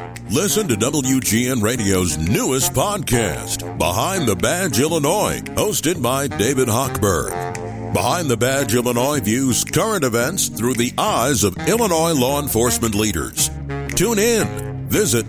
Listen to WGN Radio's newest podcast, Behind the Badge Illinois, hosted by David Hochberg. Behind the Badge Illinois views current events through the eyes of Illinois law enforcement leaders. Tune in. Visit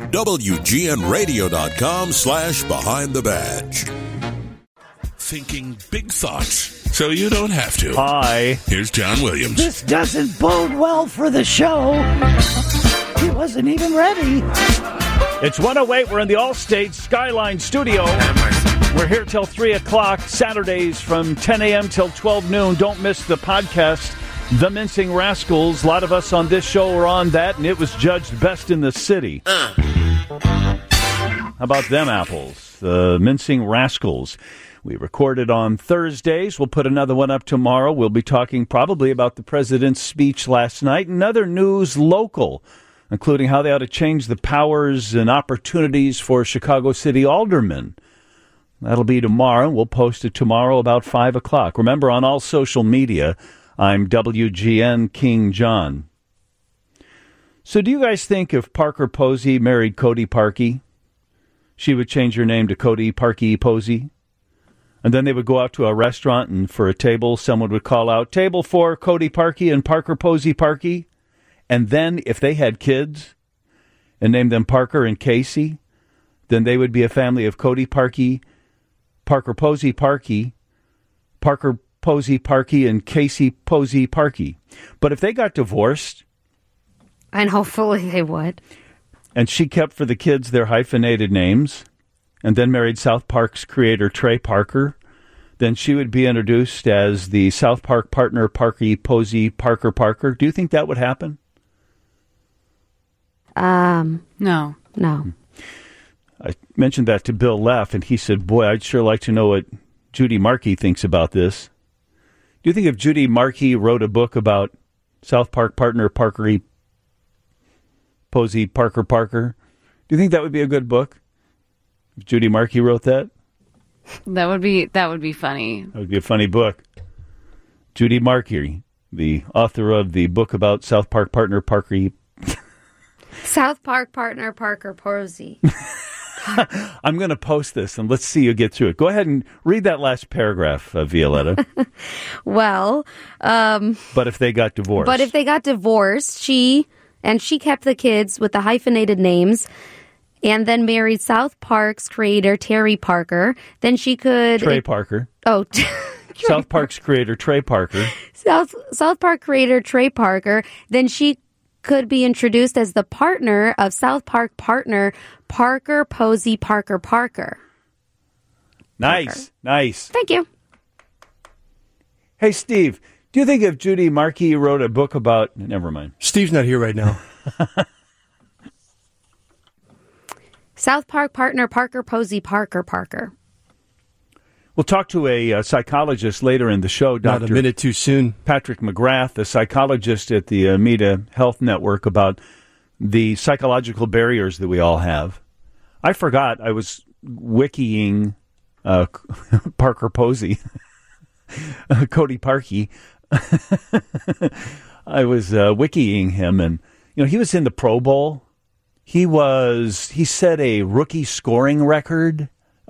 WGNRadio.com/Behind the Badge. Thinking big thoughts so you don't have to. Hi. Here's John Williams. This doesn't bode well for the show. He wasn't even ready. It's 1:08. We're in the Allstate Skyline Studio. We're here till 3 o'clock, Saturdays from 10 a.m. till 12 noon. Don't miss the podcast, The Mincing Rascals. A lot of us on this show were on that, and it was judged best in the city. How about them apples? The Mincing Rascals. We recorded on Thursdays. We'll put another one up tomorrow. We'll be talking probably about the president's speech last night and other news local, including how they ought to change the powers and opportunities for Chicago City aldermen. That'll be tomorrow. We'll post it tomorrow about 5 o'clock. Remember, on all social media, I'm WGN King John. So do you guys think if Parker Posey married Cody Parkey, she would change her name to Cody Parkey Posey? And then they would go out to a restaurant, and for a table, someone would call out, "Table for Cody Parkey and Parker Posey Parkey." And then if they had kids and named them Parker and Casey, then they would be a family of Cody Parkey, Parker Posey Parkey, Parker Posey Parkey, and Casey Posey Parkey. But if they got divorced, and hopefully they would, and she kept for the kids their hyphenated names, and then married South Park's creator Trey Parker, then she would be introduced as the South Park partner Parkey Posey Parker Parker. Do you think that would happen? No. I mentioned that to Bill Leff, and he said, boy, I'd sure like to know what Judy Markey thinks about this. Do you think if Judy Markey wrote a book about South Park partner Parker Posey Parker Parker, do you think that would be a good book? If Judy Markey wrote that? That would be funny. That would be a funny book. Judy Markey, the author of the book about South Park partner Parker. South Park partner Parker Posey. I'm going to post this, and let's see you get through it. Go ahead and read that last paragraph, Violetta. Well, but if they got divorced. she kept the kids with the hyphenated names and then married South Park's creator, Terry Parker. Then she could... Trey Parker. Oh, South Park's creator, Trey Parker. South Park creator, Trey Parker. Then she could be introduced as the partner of South Park partner, Parker Posey Parker Parker. Nice. Thank you. Hey, Steve, do you think if Judy Markey wrote a book about... Never mind. Steve's not here right now. South Park partner Parker Posey Parker Parker. We'll talk to a psychologist later in the show, Dr. Not a minute too soon. Patrick McGrath, a psychologist at the Amita Health Network, about the psychological barriers that we all have. I forgot I was wikiing Parker Posey, Cody Parkey. I was wikiing him, and he was in the Pro Bowl. He set a rookie scoring record.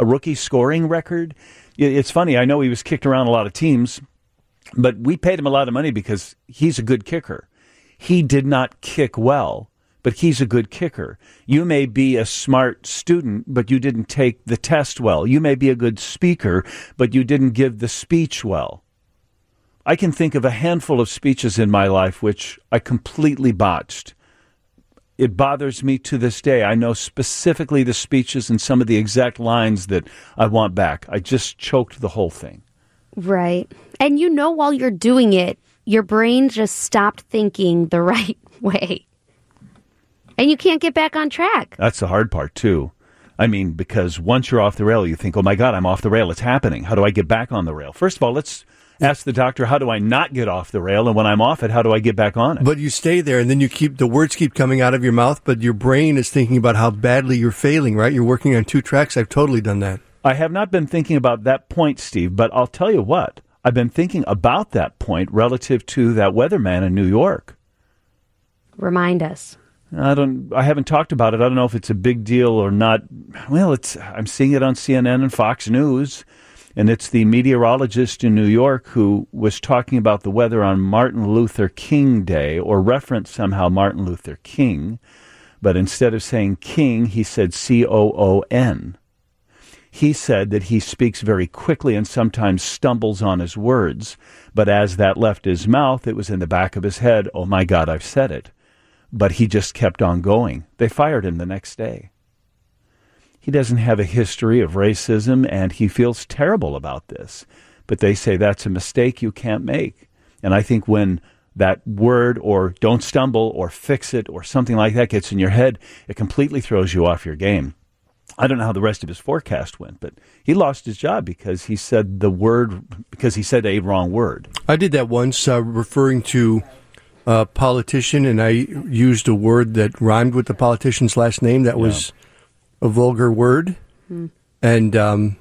It's funny. I know he was kicked around a lot of teams, but we paid him a lot of money because he's a good kicker. He did not kick well, but he's a good kicker. You may be a smart student, but you didn't take the test well. You may be a good speaker, but you didn't give the speech well. I can think of a handful of speeches in my life which I completely botched. It bothers me to this day. I know specifically the speeches and some of the exact lines that I want back. I just choked the whole thing. Right. And while you're doing it, your brain just stopped thinking the right way. And you can't get back on track. That's the hard part, too. I mean, because once you're off the rail, you think, oh, my God, I'm off the rail. It's happening. How do I get back on the rail? First of all, let's ask the doctor, how do I not get off the rail? And when I'm off it, how do I get back on it? But you stay there, and then the words keep coming out of your mouth, but your brain is thinking about how badly you're failing, right? You're working on two tracks. I've totally done that. I have not been thinking about that point, Steve, but I'll tell you what. I've been thinking about that point relative to that weatherman in New York. Remind us. I haven't talked about it. I don't know if it's a big deal or not. Well, I'm seeing it on CNN and Fox News, and it's the meteorologist in New York who was talking about the weather on Martin Luther King Day, or referenced somehow Martin Luther King, but instead of saying king, he said C-O-O-N. He said that he speaks very quickly and sometimes stumbles on his words, but as that left his mouth, it was in the back of his head, oh my God, I've said it. But he just kept on going. They fired him the next day. He doesn't have a history of racism, and he feels terrible about this. But they say that's a mistake you can't make. And I think when that word, or don't stumble, or fix it, or something like that gets in your head, it completely throws you off your game. I don't know how the rest of his forecast went, but he lost his job because he said a wrong word. I did that once, referring to a politician, and I used a word that rhymed with the politician's last name. That was a vulgar word, and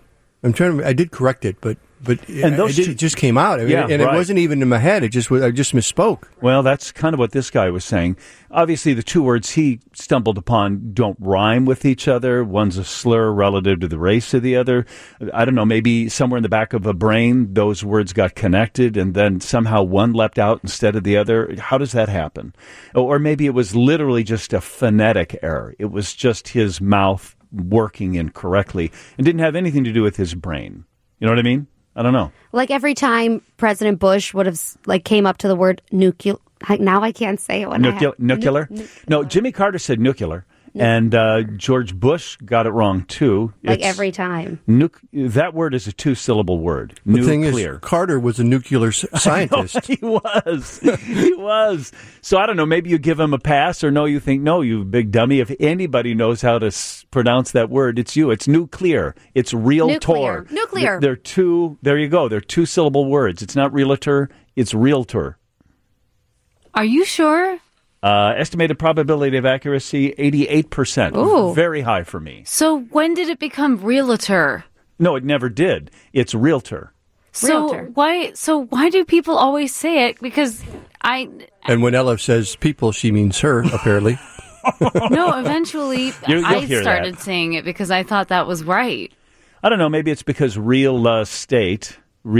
I did correct it, but it just came out. I mean, it wasn't even in my head. I just misspoke. Well, that's kind of what this guy was saying. Obviously, the two words he stumbled upon don't rhyme with each other. One's a slur relative to the race of the other. I don't know, maybe somewhere in the back of a brain, those words got connected, and then somehow one leapt out instead of the other. How does that happen? Or maybe it was literally just a phonetic error. It was just his mouth working incorrectly and didn't have anything to do with his brain. You know what I mean? I don't know. Like every time President Bush would have came up to the word nuclear. Now I can't say it. Nuclear? No, Jimmy Carter said nuclear. And George Bush got it wrong, too. Every time. That word is a two-syllable word. The thing is, Carter was a nuclear scientist. He was. He was. So I don't know, maybe you give him a pass, or no, you think, no, you big dummy. If anybody knows how to pronounce that word, it's you. It's nuclear. It's realtor. Nuclear. They're two, there you go. They're two-syllable words. It's not realtor, it's realtor. Are you sure? Estimated probability of accuracy, 88%. Ooh. Very high for me. So when did it become realtor? No, it never did. It's realtor. So why do people always say it? Because And when Ella says people, she means her, apparently. No, eventually I started that. saying it because I thought that was right. I don't know, maybe it's because real estate,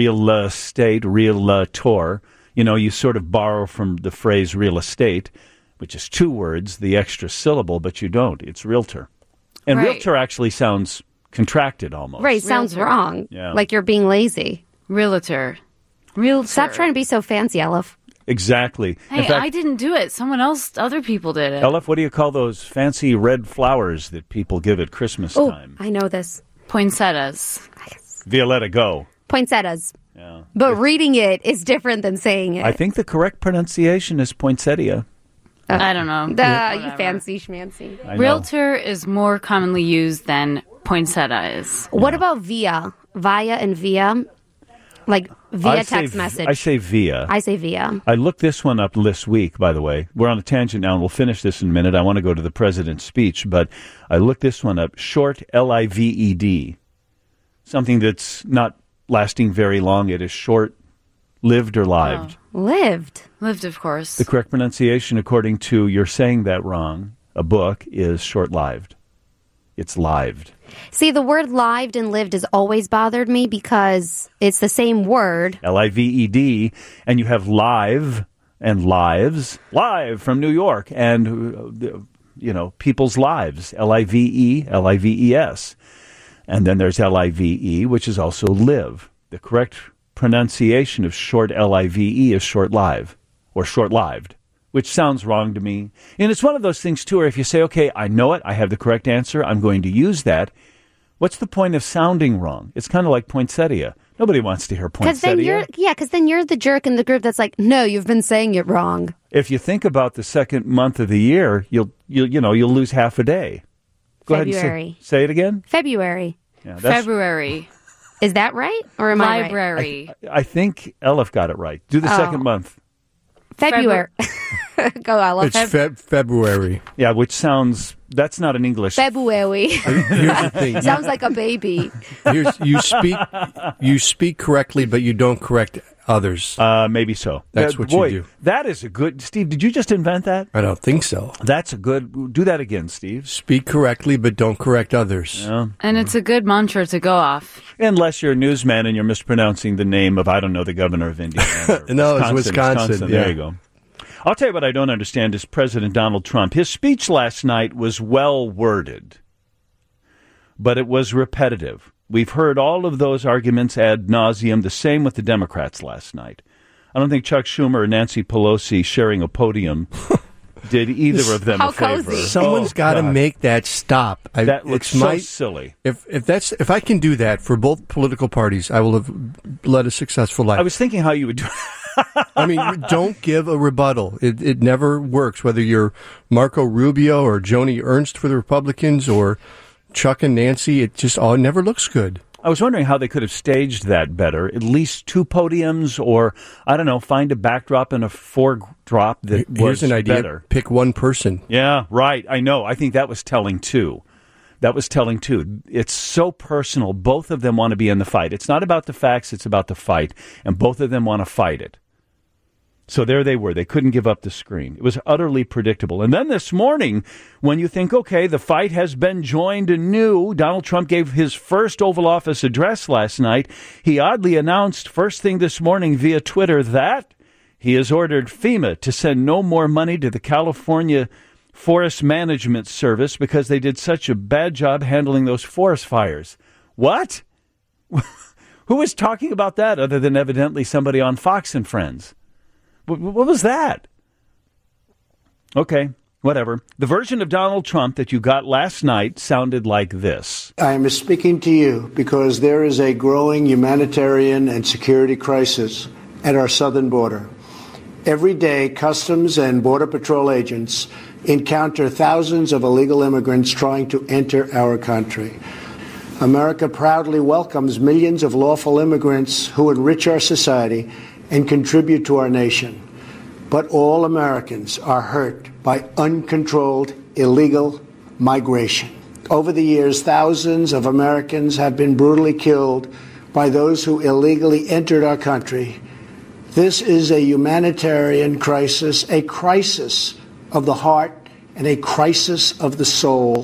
realtor, you sort of borrow from the phrase real estate, which is two words, the extra syllable, but you don't. It's realtor. And right. Realtor actually sounds contracted almost. Right, sounds wrong. Yeah. Like you're being lazy. Realtor. Stop trying to be so fancy, Elif. Exactly. Hey, in fact, I didn't do it. Other people did it. Elif, what do you call those fancy red flowers that people give at Christmas time? I know this. Poinsettias. Violetta, go. Poinsettias. Yeah. But reading it is different than saying it. I think the correct pronunciation is poinsettia. I don't know. You fancy schmancy. Realtor is more commonly used than poinsettia is. What about via? Via and via? Like via text message. I say via. I say via. I looked this one up this week, by the way. We're on a tangent now, and we'll finish this in a minute. I want to go to the president's speech, but I looked this one up. Short, L-I-V-E-D. Something that's not lasting very long. It is short, lived or lived. Oh. Lived, of course. The correct pronunciation, according to You're Saying That Wrong, a book, is short-lived. It's lived. See, the word lived and lived has always bothered me because it's the same word. L-I-V-E-D, and you have live and lives, live from New York, and, people's lives, L-I-V-E, L-I-V-E-S. And then there's L-I-V-E, which is also live. The correct pronunciation of short L-I-V-E is short-live, or short-lived, which sounds wrong to me. And it's one of those things, too, where if you say, okay, I know it, I have the correct answer, I'm going to use that, what's the point of sounding wrong? It's kind of like poinsettia. Nobody wants to hear poinsettia. Because then you're the jerk in the group that's like, no, you've been saying it wrong. If you think about the second month of the year, you'll lose half a day. Go February. Ahead and say it again. February. Yeah, February. Is that right? Or am Library. I right? I think Elif got it right. Do the second month. February. Go, Elif. It's February. Yeah, which sounds, that's not an English. February. Here's the thing. Sounds like a baby. You speak correctly, but you don't correct others. Maybe so. That's what you do. That is a good... Steve, did you just invent that? I don't think so. That's a good... Do that again, Steve. Speak correctly, but don't correct others. Yeah. And it's a good mantra to go off. Unless you're a newsman and you're mispronouncing the name of, I don't know, the governor of Indiana. No, it's Wisconsin. There you go. I'll tell you what I don't understand is President Donald Trump. His speech last night was well-worded, but it was repetitive. We've heard all of those arguments ad nauseum, the same with the Democrats last night. I don't think Chuck Schumer or Nancy Pelosi sharing a podium did either of them How a favor. cozy. Someone's got to make that stop. That looks so silly. If I can do that for both political parties, I will have led a successful life. I was thinking how you would do it. I mean, don't give a rebuttal. It never works, whether you're Marco Rubio or Joni Ernst for the Republicans or Chuck and Nancy. It just never looks good. I was wondering how they could have staged that better. At least two podiums or, I don't know, find a backdrop and a foredrop that was Here's an idea. better. Pick one person. Yeah, right. I know. I think that was telling, too. It's so personal. Both of them want to be in the fight. It's not about the facts. It's about the fight. And both of them want to fight it. So there they were. They couldn't give up the screen. It was utterly predictable. And then this morning, when you think, okay, the fight has been joined anew, Donald Trump gave his first Oval Office address last night. He oddly announced first thing this morning via Twitter that he has ordered FEMA to send no more money to the California Forest Management Service because they did such a bad job handling those forest fires. What? Who was talking about that other than evidently somebody on Fox and Friends? What was that? Okay, whatever. The version of Donald Trump that you got last night sounded like this. I am speaking to you because there is a growing humanitarian and security crisis at our southern border. Every day, Customs and Border Patrol agents encounter thousands of illegal immigrants trying to enter our country. America proudly welcomes millions of lawful immigrants who enrich our society and contribute to our nation. But all Americans are hurt by uncontrolled illegal migration. Over the years, thousands of Americans have been brutally killed by those who illegally entered our country. This is a humanitarian crisis, a crisis of the heart and a crisis of the soul.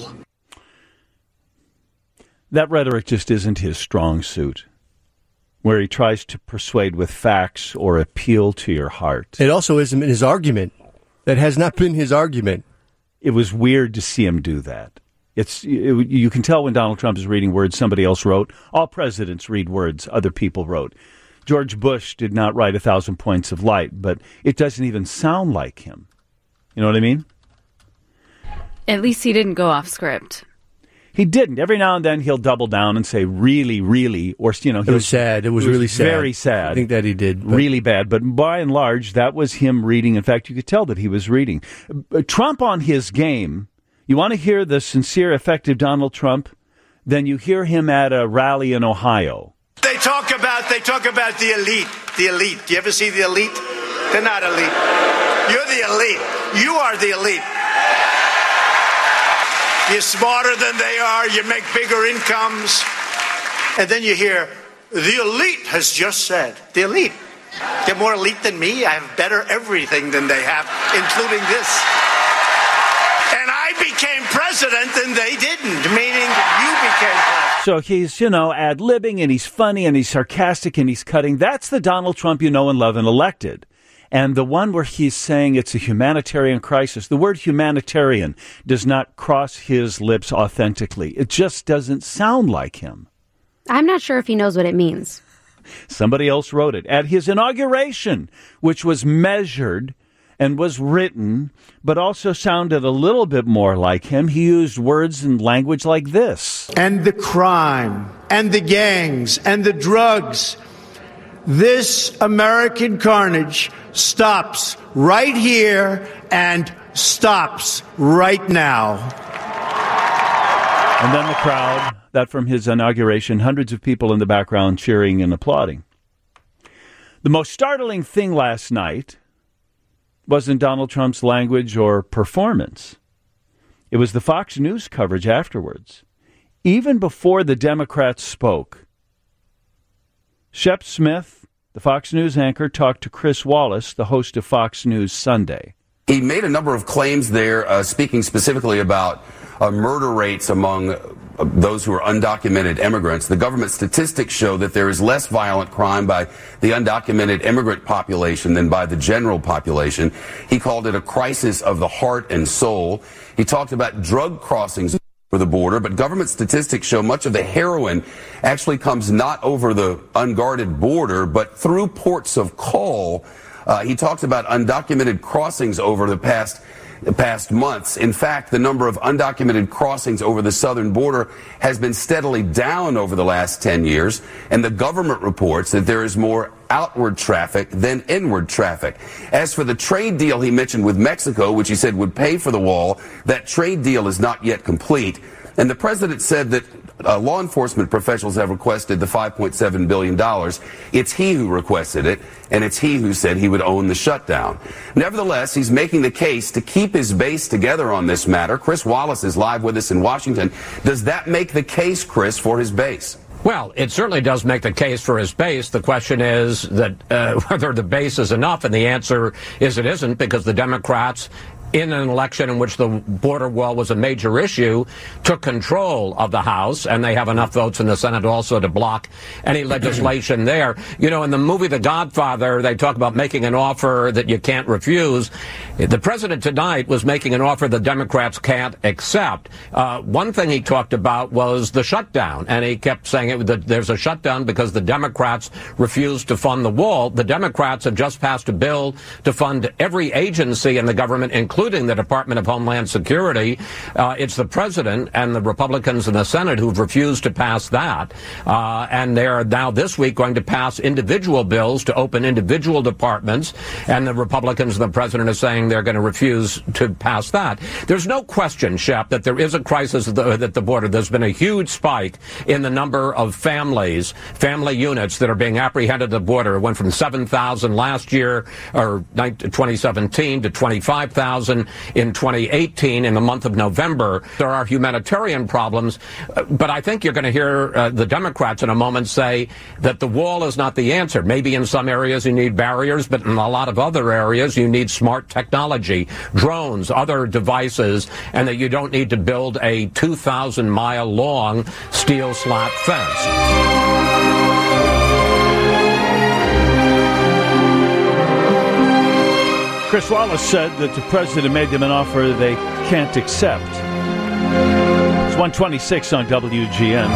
That rhetoric just isn't his strong suit, where he tries to persuade with facts or appeal to your heart. It also isn't his argument. That has not been his argument. It was weird to see him do that. You can tell when Donald Trump is reading words somebody else wrote. All presidents read words other people wrote. George Bush did not write 1,000 Points of Light, but it doesn't even sound like him. You know what I mean? At least he didn't go off script. He didn't. Every now and then he'll double down and say really, really, or, you know. It was sad. It was really sad. Very sad. I think that he did. Really bad. But by and large, that was him reading. In fact, you could tell that he was reading. Trump on his game, you want to hear the sincere, effective Donald Trump? Then you hear him at a rally in Ohio. They talk about the elite. The elite. Do you ever see the elite? They're not elite. You're the elite. You are the elite. You're smarter than they are. You make bigger incomes. And then you hear, the elite has just said. The elite. They're more elite than me. I have better everything than they have, including this. And I became president and they didn't, meaning you became president. So he's, ad-libbing and he's funny and he's sarcastic and he's cutting. That's the Donald Trump you know and love and elected. And the one where he's saying it's a humanitarian crisis, the word humanitarian does not cross his lips authentically. It just doesn't sound like him. I'm not sure if he knows what it means. Somebody else wrote it. At his inauguration, which was measured and was written, but also sounded a little bit more like him, he used words and language like this. And the crime, and the gangs, and the drugs. This American carnage stops right here and stops right now. And then the crowd, that from his inauguration, hundreds of people in the background cheering and applauding. The most startling thing last night wasn't Donald Trump's language or performance. It was the Fox News coverage afterwards. Even before the Democrats spoke, Shep Smith, The Fox News anchor talked to Chris Wallace, the host of Fox News Sunday. He made a number of claims there, speaking specifically about murder rates among those who are undocumented immigrants. The government statistics show that there is less violent crime by the undocumented immigrant population than by the general population. He called it a crisis of the heart and soul. He talked about drug crossings over the border, but government statistics show much of the heroin actually comes not over the unguarded border, but through ports of call. He talks about undocumented crossings over the past months. In fact, the number of undocumented crossings over the southern border has been steadily down over the last 10 years, and the government reports that there is more outward traffic than inward traffic. As for the trade deal he mentioned with Mexico, which he said would pay for the wall, that trade deal is not yet complete. And the president said that law enforcement professionals have requested the $5.7 billion. It's he who requested it, and it's he who said he would own the shutdown. Nevertheless, he's making the case to keep his base together on this matter. Chris Wallace is live with us in Washington. Does that make the case, Chris, for his base? Well, it certainly does make the case for his base. The question is that whether the base is enough, and the answer is it isn't, because the Democrats, in an election in which the border wall was a major issue, took control of the House, and they have enough votes in the Senate also to block any legislation there. You know, in the movie The Godfather, they talk about making an offer that you can't refuse. The president tonight was making an offer the Democrats can't accept. One thing he talked about was the shutdown, and he kept saying that there's a shutdown because the Democrats refused to fund the wall. The Democrats have just passed a bill to fund every agency in the government, including the Department of Homeland Security. It's the president and the Republicans in the Senate who've refused to pass that. And they're now this week going to pass individual bills to open individual departments. And the Republicans and the president are saying they're going to refuse to pass that. There's no question, Shep, that there is a crisis at the border. There's been a huge spike in the number of family units that are being apprehended at the border. It went from 7,000 last year, or 2017, to 25,000 in 2018 in the month of November. There are humanitarian problems, but I think you're going to hear the Democrats in a moment say that the wall is not the answer. Maybe in some areas you need barriers, but in a lot of other areas you need smart technology, drones, other devices, and that you don't need to build a 2,000-mile long steel slat fence. Chris Wallace said that the president made them an offer they can't accept. It's 126 on WGN.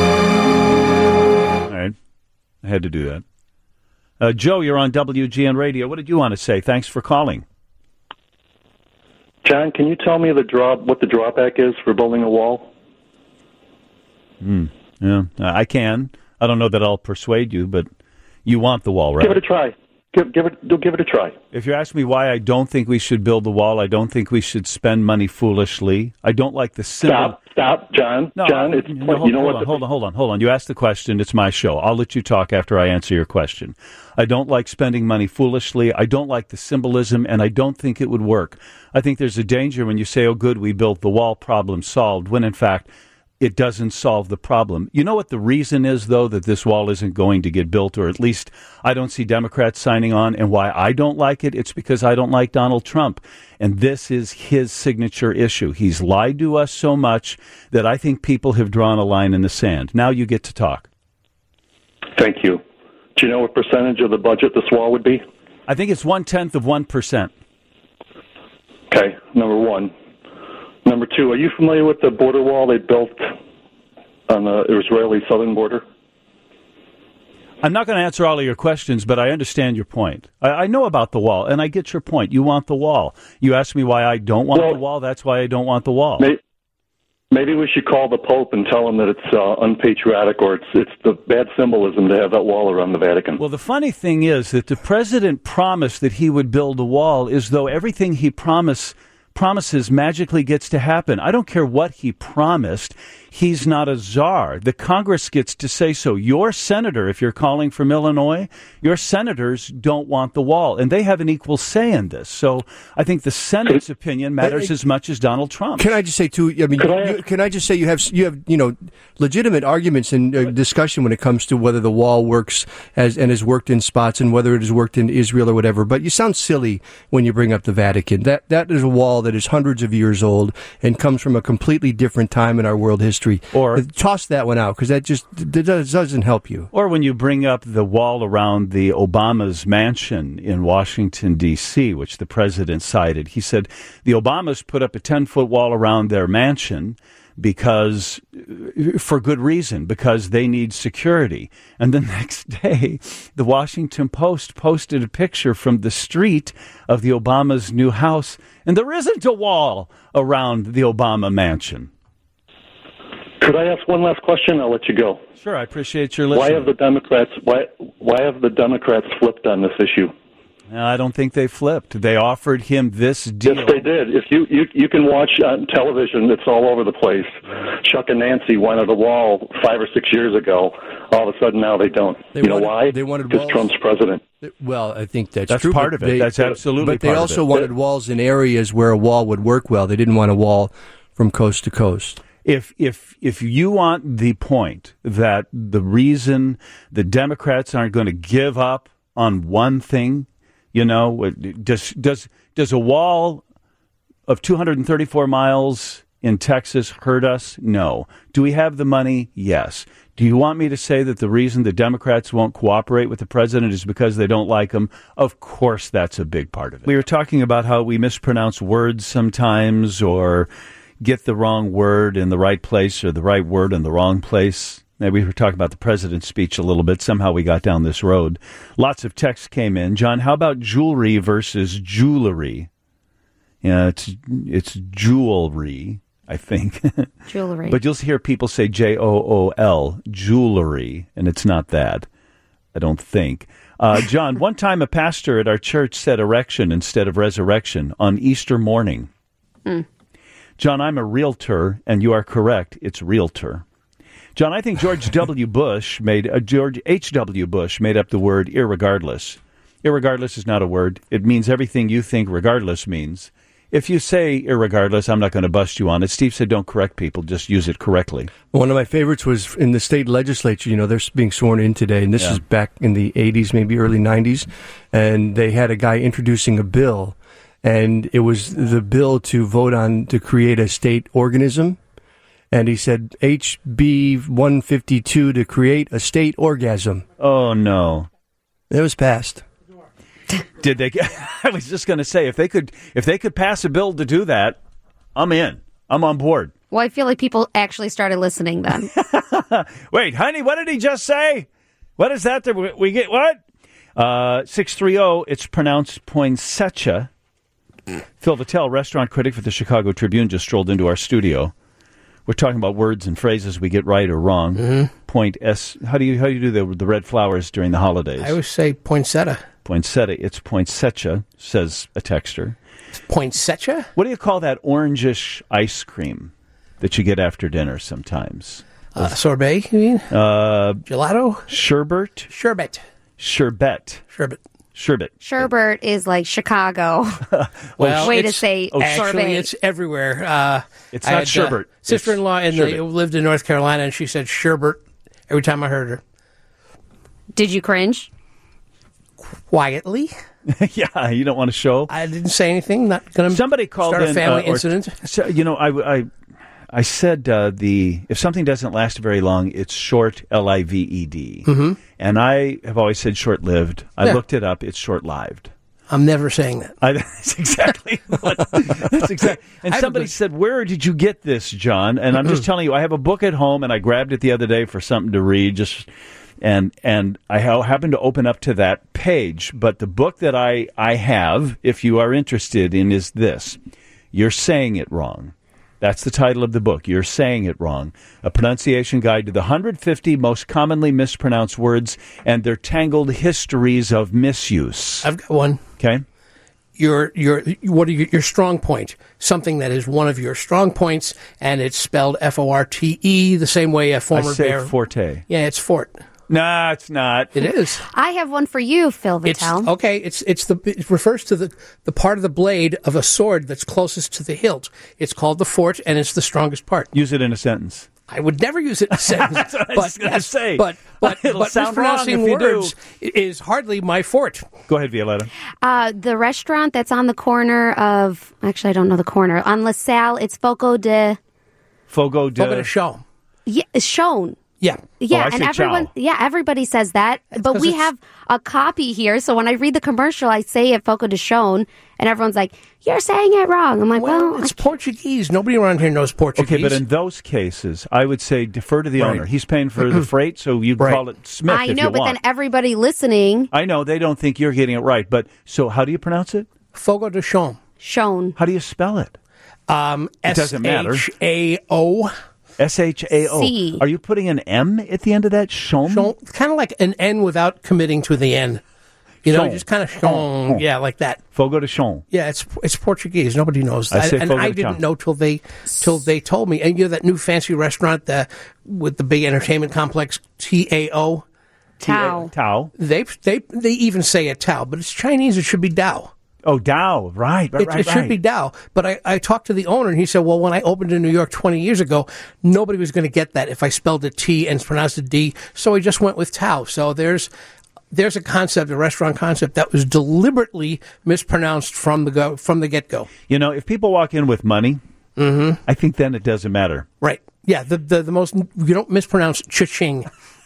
All right. I had to do that. Joe, you're on WGN Radio. What did you want to say? Thanks for calling. John, can you tell me what the drawback is for building a wall? Yeah, I can. I don't know that I'll persuade you, but you want the wall, right? Give it a try. Give it a try. If you ask me why I don't think we should build the wall, I don't think we should spend money foolishly. I don't like the symbol. Stop, John. No, John, hold on. You asked the question. It's my show. I'll let you talk after I answer your question. I don't like spending money foolishly. I don't like the symbolism, and I don't think it would work. I think there's a danger when you say, oh, good, we built the wall, problem solved, when in fact it doesn't solve the problem. You know what the reason is, though, that this wall isn't going to get built, or at least I don't see Democrats signing on, and why I don't like it? It's because I don't like Donald Trump, and this is his signature issue. He's lied to us so much that I think people have drawn a line in the sand. Now you get to talk. Thank you. Do you know what percentage of the budget this wall would be? I think it's 0.1%. Okay, number one. Number two, are you familiar with the border wall they built on the Israeli southern border? I'm not going to answer all of your questions, but I understand your point. I know about the wall, and I get your point. You want the wall. You ask me why I don't want the wall. That's why I don't want the wall. Maybe we should call the Pope and tell him that it's unpatriotic, or it's the bad symbolism to have that wall around the Vatican. Well, the funny thing is that the president promised that he would build a wall as though everything he promised promises magically gets to happen. I don't care what he promised. He's not a czar. The Congress gets to say so. Your senator, if you're calling from Illinois, your senators don't want the wall, and they have an equal say in this. So I think the Senate's opinion matters as much as Donald Trump. Can I just say too? I mean, can I just say you have legitimate arguments and discussion when it comes to whether the wall works and has worked in spots and whether it has worked in Israel or whatever. But you sound silly when you bring up the Vatican. That is a wall that is hundreds of years old and comes from a completely different time in our world history. Or toss that one out because that doesn't help you. Or when you bring up the wall around the Obama's mansion in Washington, D.C., which the president cited. He said the Obamas put up a 10-foot wall around their mansion because, for good reason, because they need security. And the next day, the Washington Post posted a picture from the street of the Obama's new house, and there isn't a wall around the Obama mansion. Could I ask one last question? I'll let you go. Sure, I appreciate your listening. Why have the Democrats flipped on this issue? I don't think they flipped. They offered him this deal. Yes, they did. If you can watch on television, it's all over the place. Chuck and Nancy wanted a wall 5 or 6 years ago. All of a sudden, now they don't. You know why? They wanted because Trump's president. Well, I think that's true. part of it. That's absolutely But they also wanted walls in areas where a wall would work well. They didn't want a wall from coast to coast. If you want the point that the reason the Democrats aren't going to give up on one thing, does a wall of 234 miles in Texas hurt us? No. Do we have the money? Yes. Do you want me to say that the reason the Democrats won't cooperate with the president is because they don't like him? Of course, that's a big part of it. We were talking about how we mispronounce words sometimes or get the wrong word in the right place or the right word in the wrong place. We were talking about the president's speech a little bit. Somehow we got down this road. Lots of texts came in. John, how about jewelry versus jewelry? Yeah, it's jewelry, I think. Jewelry. But you'll hear people say Jool, jewelry, and it's not that. I don't think. John, one time a pastor at our church said erection instead of resurrection on Easter morning. John, I'm a realtor, and you are correct. It's realtor. John, I think George H.W. Bush made up the word irregardless. Irregardless is not a word. It means everything you think regardless means. If you say irregardless, I'm not going to bust you on it. Steve said don't correct people, just use it correctly. One of my favorites was in the state legislature. They're being sworn in today, and this is back in the 80s, maybe early 90s, and they had a guy introducing a bill. And it was the bill to vote on to create a state organism. And he said HB 152 to create a state orgasm. Oh, no. It was passed. Did they? I was just going to say, if they could pass a bill to do that, I'm in. I'm on board. Well, I feel like people actually started listening then. Wait, honey, what did he just say? What is that? We get what? 630, it's pronounced poinsettia. Phil Vitale, restaurant critic for the Chicago Tribune, just strolled into our studio. We're talking about words and phrases we get right or wrong. Mm-hmm. How do you do the red flowers during the holidays? I always say poinsettia. Poinsettia. It's poinsettia, says a texter. Poinsettia? What do you call that orangish ice cream that you get after dinner sometimes? Sorbet, you mean? Gelato? Sherbet? Sherbet. Sherbet is like Chicago. Well, way to say actually, sorbet. It's everywhere. It's not sherbet. Sister-in-law lived in North Carolina, and she said sherbet every time I heard her. Did you cringe? Quietly. Yeah, you don't want to show. I didn't say anything. Not going to. Somebody called start in a family incident. I said if something doesn't last very long, it's short, Lived. Mm-hmm. And I have always said short-lived. I looked it up. It's short-lived. I'm never saying that. That's exactly what. That's exactly. And somebody said, "Where did you get this, John?" And I'm just telling you, I have a book at home, and I grabbed it the other day for something to read. And I happened to open up to that page. But the book that I have, if you are interested in, is this: "You're Saying It Wrong." That's the title of the book. You're Saying It Wrong. A pronunciation guide to the 150 most commonly mispronounced words and their tangled histories of misuse. I've got one. Okay. what are your strong point? Something that is one of your strong points, and it's spelled Forte, the same way a former I say bear. forte. Yeah, it's fort. No, it's not. It is. I have one for you, Phil Vitale. It refers to the part of the blade of a sword that's closest to the hilt. It's called the fort, and it's the strongest part. Use it in a sentence. I would never use it in a sentence. That's what I was going to say. But It'll sound wrong mispronouncing if you do. words is hardly my fort. Go ahead, Violetta. The restaurant that's on the corner of, actually, I don't know the corner, on La Salle, it's Fogo de Chão. Yeah, Chão. Yeah. Yeah, I and say everyone, ciao. everybody says that. But we have a copy here, so when I read the commercial, I say it Fogo de Chão, and everyone's like, "You're saying it wrong." I'm like, "Well, it's Portuguese. Nobody around here knows Portuguese." Okay, but in those cases, I would say defer to the owner. He's paying for the freight, so you call it Smith I if know, you but want. then everybody listening, I know they don't think you're getting it right, but so how do you pronounce it? Fogo de Chão. Chão. How do you spell it? It doesn't matter. S-H-A-O. S-H-A-O. C. Are you putting an M at the end of that? Shom? Kind of like an N without committing to the N. You know, Chão. just kind of Chão. Yeah, like that. Fogo de Chão. Yeah, it's Portuguese. Nobody knows I that, say and Fogo I de didn't Chão. know till they told me. And you know that new fancy restaurant with the big entertainment complex, Tao. Tao. They even say it Tao, but it's Chinese. It should be Dao. Oh, Dao. Right. It should be Dao. But I talked to the owner, and he said, well, when I opened in New York 20 years ago, nobody was going to get that if I spelled it T and pronounced it D. So I just went with Tao. So there's a concept, a restaurant concept, that was deliberately mispronounced from the get-go. You know, if people walk in with money, I think then it doesn't matter. Right. Yeah, the most, you don't mispronounce cha-ching.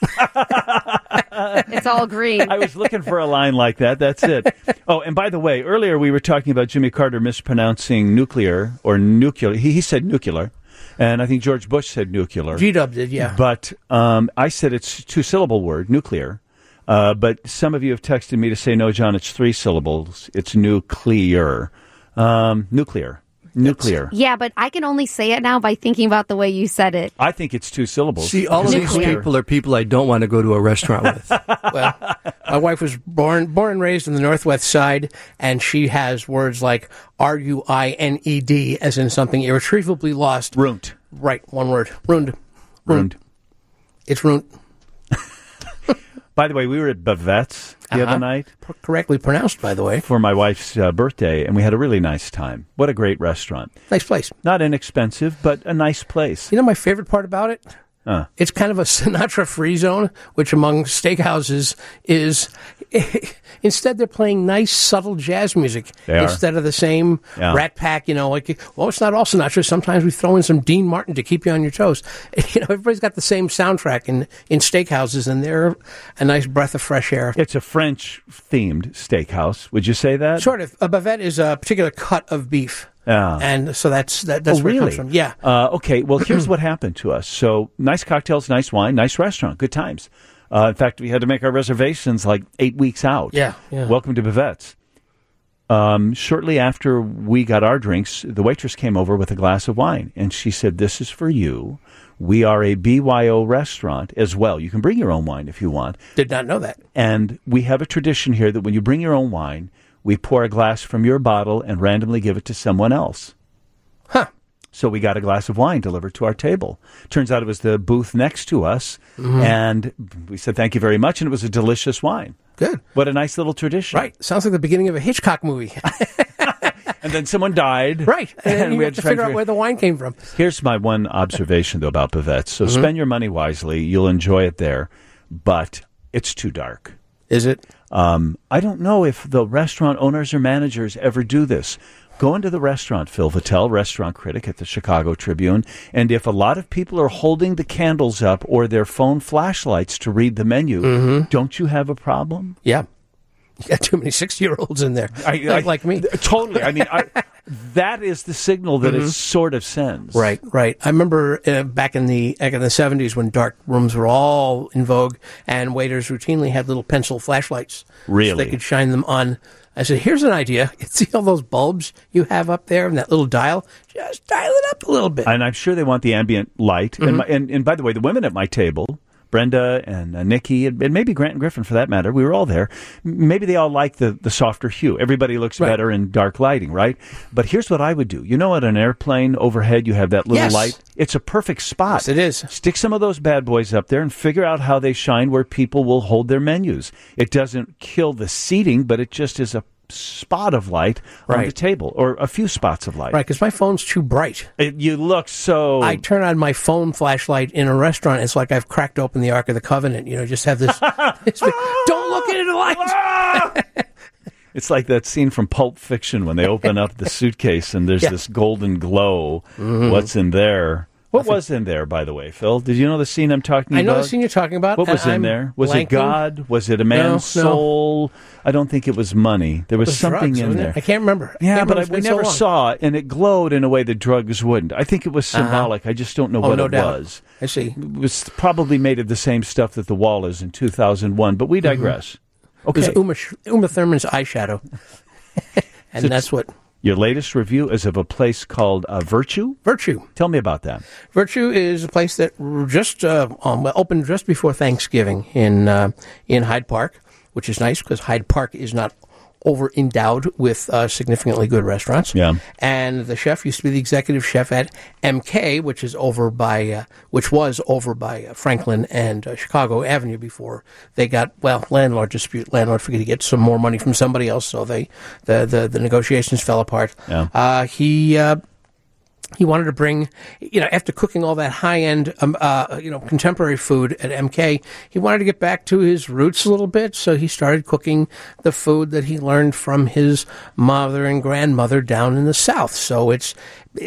it's all green. I was looking for a line like that. That's it. Oh, and by the way, earlier we were talking about Jimmy Carter mispronouncing nuclear or nuclear. He said nuclear, and I think George Bush said nuclear. G-Dub did, yeah. But I said it's a two-syllable word, nuclear. But some of you have texted me to say, no, John, it's 3 syllables. It's nuclear. Nuclear. Yeah, but I can only say it now by thinking about the way you said it. I think it's 2 syllables. See, all of these people are people I don't want to go to a restaurant with. Well, my wife was born and raised in the Northwest Side, and she has words like R-U-I-N-E-D, as in something irretrievably lost. Ruined. Right, one word. Ruined. It's ruined. By the way, we were at Bavette's the other night. Correctly pronounced, by the way. For my wife's birthday, and we had a really nice time. What a great restaurant. Nice place. Not inexpensive, but a nice place. You know my favorite part about it? It's kind of a Sinatra-free zone, which among steakhouses is... Instead, they're playing nice, subtle jazz music instead of the same Rat Pack, you know, like, well, it's not all Sinatra. Sometimes we throw in some Dean Martin to keep you on your toes. You know, everybody's got the same soundtrack in steakhouses, and they're a nice breath of fresh air. It's a French-themed steakhouse. Would you say that? Sort of. A bavette is a particular cut of beef. Yeah. And so that's where really? it comes from. Yeah. Okay, well, here's what happened to us. So, nice cocktails, nice wine, nice restaurant, good times. In fact, we had to make our reservations like 8 weeks out. Yeah. Welcome to Bavette's. Shortly after we got our drinks, the waitress came over with a glass of wine, and she said, "This is for you. We are a BYO restaurant as well. You can bring your own wine if you want." Did not know that. And we have a tradition here that when you bring your own wine, we pour a glass from your bottle and randomly give it to someone else. Huh. So we got a glass of wine delivered to our table. Turns out it was the booth next to us, and we said thank you very much, and it was a delicious wine. Good. What a nice little tradition. Right. Sounds like the beginning of a Hitchcock movie. And then someone died. Right. And we had to figure out where where the wine came from. Here's my one observation, though, about Bavette's. So spend your money wisely. You'll enjoy it there, but it's too dark. Is it? I don't know if the restaurant owners or managers ever do this. Go into the restaurant, Phil Vitale, restaurant critic at the Chicago Tribune, and if a lot of people are holding the candles up or their phone flashlights to read the menu, don't you have a problem? Yeah. You got too many 60-year-olds in there, like me. Totally. I mean, that is the signal that it sort of sends. Right. I remember back in the 70s when dark rooms were all in vogue, and waiters routinely had little pencil flashlights. Really? So they could shine them on. I said, here's an idea. See all those bulbs you have up there and that little dial? Just dial it up a little bit. And I'm sure they want the ambient light. And by the way, the women at my table, Brenda and Nikki, and maybe Grant and Griffin for that matter. We were all there. Maybe they all like the softer hue. Everybody looks better in dark lighting, right? But here's what I would do. You know, at an airplane overhead, you have that little light. It's a perfect spot. Yes, it is. Stick some of those bad boys up there and figure out how they shine where people will hold their menus. It doesn't kill the seating, but it just is a spot of light on the table, or a few spots of light. Right, because my phone's too bright. You look so... I turn on my phone flashlight in a restaurant. It's like I've cracked open the Ark of the Covenant. You know, just have this... don't look into the light! It's like that scene from Pulp Fiction when they open up the suitcase and there's this golden glow. Mm-hmm. What's in there? What was in there, by the way, Phil? Did you know the scene I'm talking about? I know the scene you're talking about. What was in there? Was it God? Was it a man's soul? I don't think it was money. There was something drugs, in there. I can't remember. Yeah, but we never saw it, and it glowed in a way that drugs wouldn't. I think it was symbolic. I just don't know what it was. I see. It was probably made of the same stuff that the wall is in 2001, but we digress. Okay. It was Uma Thurman's eyeshadow, and that's what... Your latest review is of a place called Virtue? Virtue. Tell me about that. Virtue is a place that just opened just before Thanksgiving in Hyde Park, which is nice because Hyde Park is not over-endowed with significantly good restaurants. Yeah. And the chef used to be the executive chef at MK, which was over by Franklin and Chicago Avenue before they got, landlord dispute. Landlord figured to get some more money from somebody else, so the negotiations fell apart. Yeah. He wanted to bring, after cooking all that high-end, contemporary food at MK, he wanted to get back to his roots a little bit, so he started cooking the food that he learned from his mother and grandmother down in the South. So it's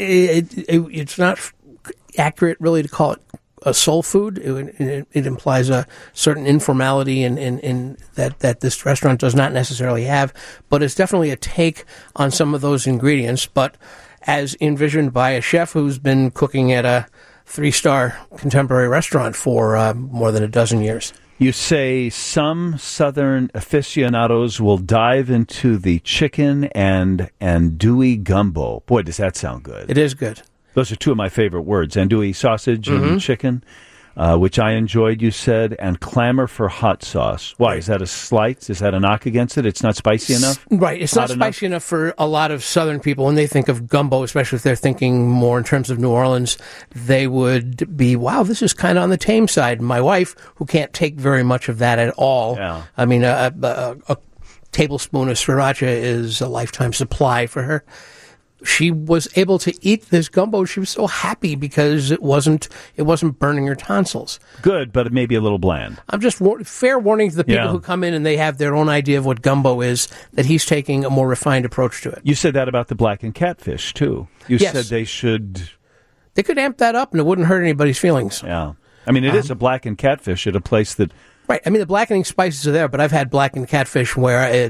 not accurate, really, to call it a soul food. It implies a certain informality in that this restaurant does not necessarily have, but it's definitely a take on some of those ingredients, but as envisioned by a chef who's been cooking at a 3-star contemporary restaurant for more than a dozen years. You say some Southern aficionados will dive into the chicken and andouille gumbo. Boy, does that sound good. It is good. Those are two of my favorite words, andouille sausage and chicken, which I enjoyed, you said, and clamor for hot sauce. Why? Is that a slight? Is that a knock against it? It's not spicy enough? Right. It's not spicy enough for a lot of Southern people. When they think of gumbo, especially if they're thinking more in terms of New Orleans, they would be, wow, this is kind of on the tame side. My wife, who can't take very much of that at all, I mean, a tablespoon of sriracha is a lifetime supply for her. She was able to eat this gumbo. She was so happy because it wasn't burning her tonsils. Good, but it may be a little bland. I'm just fair warning to the people who come in and they have their own idea of what gumbo is, that he's taking a more refined approach to it. You said that about the blackened catfish, too. You said they could amp that up and it wouldn't hurt anybody's feelings. Yeah. I mean, it is a blackened catfish at a place that... Right. I mean, the blackening spices are there, but I've had blackened catfish where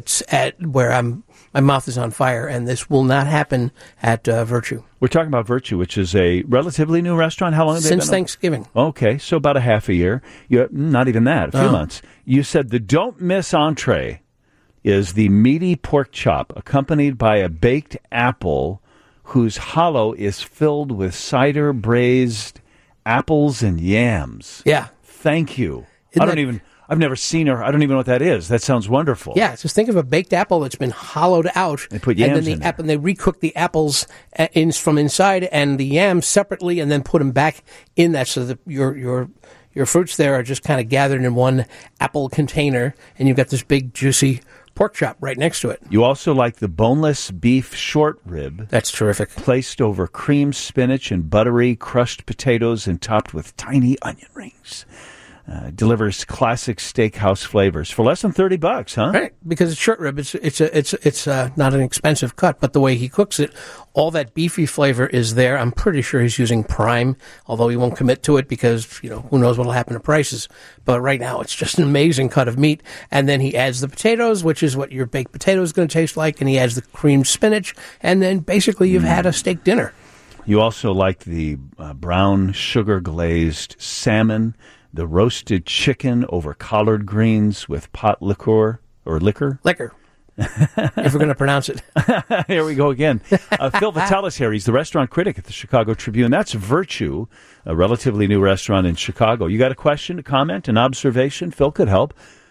my mouth is on fire, and this will not happen at Virtue. We're talking about Virtue, which is a relatively new restaurant. How long have they been? Since Thanksgiving. Okay, so about a half a year. Not even that, a few months. You said the don't miss entree is the meaty pork chop accompanied by a baked apple whose hollow is filled with cider braised apples and yams. Yeah. Thank you. I've never seen her. I don't even know what that is. That sounds wonderful. Yeah, just think of a baked apple that's been hollowed out. They put yams in there. And they recook the apples from inside and the yams separately, and then put them back in that, so that your fruits there are just kind of gathered in one apple container, and you've got this big juicy pork chop right next to it. You also like the boneless beef short rib. That's terrific. Placed over creamed spinach and buttery crushed potatoes and topped with tiny onion rings. Delivers classic steakhouse flavors for less than $30, huh? Right, because it's short rib. It's not an expensive cut, but the way he cooks it, all that beefy flavor is there. I'm pretty sure he's using prime, although he won't commit to it because who knows what'll happen to prices. But right now, it's just an amazing cut of meat, and then he adds the potatoes, which is what your baked potato is going to taste like, and he adds the creamed spinach, and then basically you've had a steak dinner. You also like the brown sugar glazed salmon. The roasted chicken over collard greens with pot liquor. if we're going to pronounce it. Here we go again. Phil Vitalis here. He's the restaurant critic at the Chicago Tribune. That's Virtue, a relatively new restaurant in Chicago. You got a question, a comment, an observation? Phil could help.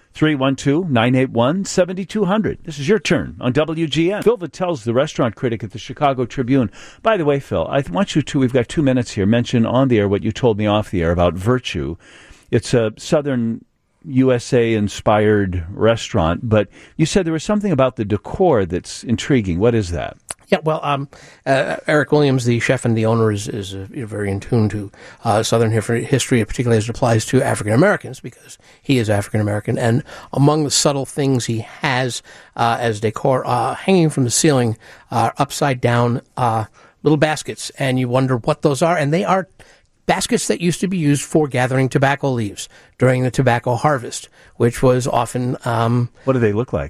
312-981-7200. This is your turn on WGN. Phil Vitalis, the restaurant critic at the Chicago Tribune. By the way, Phil, I want you to, we've got 2 minutes here, mention on the air what you told me off the air about Virtue. It's a Southern USA-inspired restaurant, but you said there was something about the decor that's intriguing. What is that? Yeah, well, Eric Williams, the chef and the owner, is very in tune to Southern history, particularly as it applies to African Americans, because he is African American. And among the subtle things he has as decor, hanging from the ceiling, upside down little baskets, and you wonder what those are, and they are baskets that used to be used for gathering tobacco leaves during the tobacco harvest, which was often. What do they look like?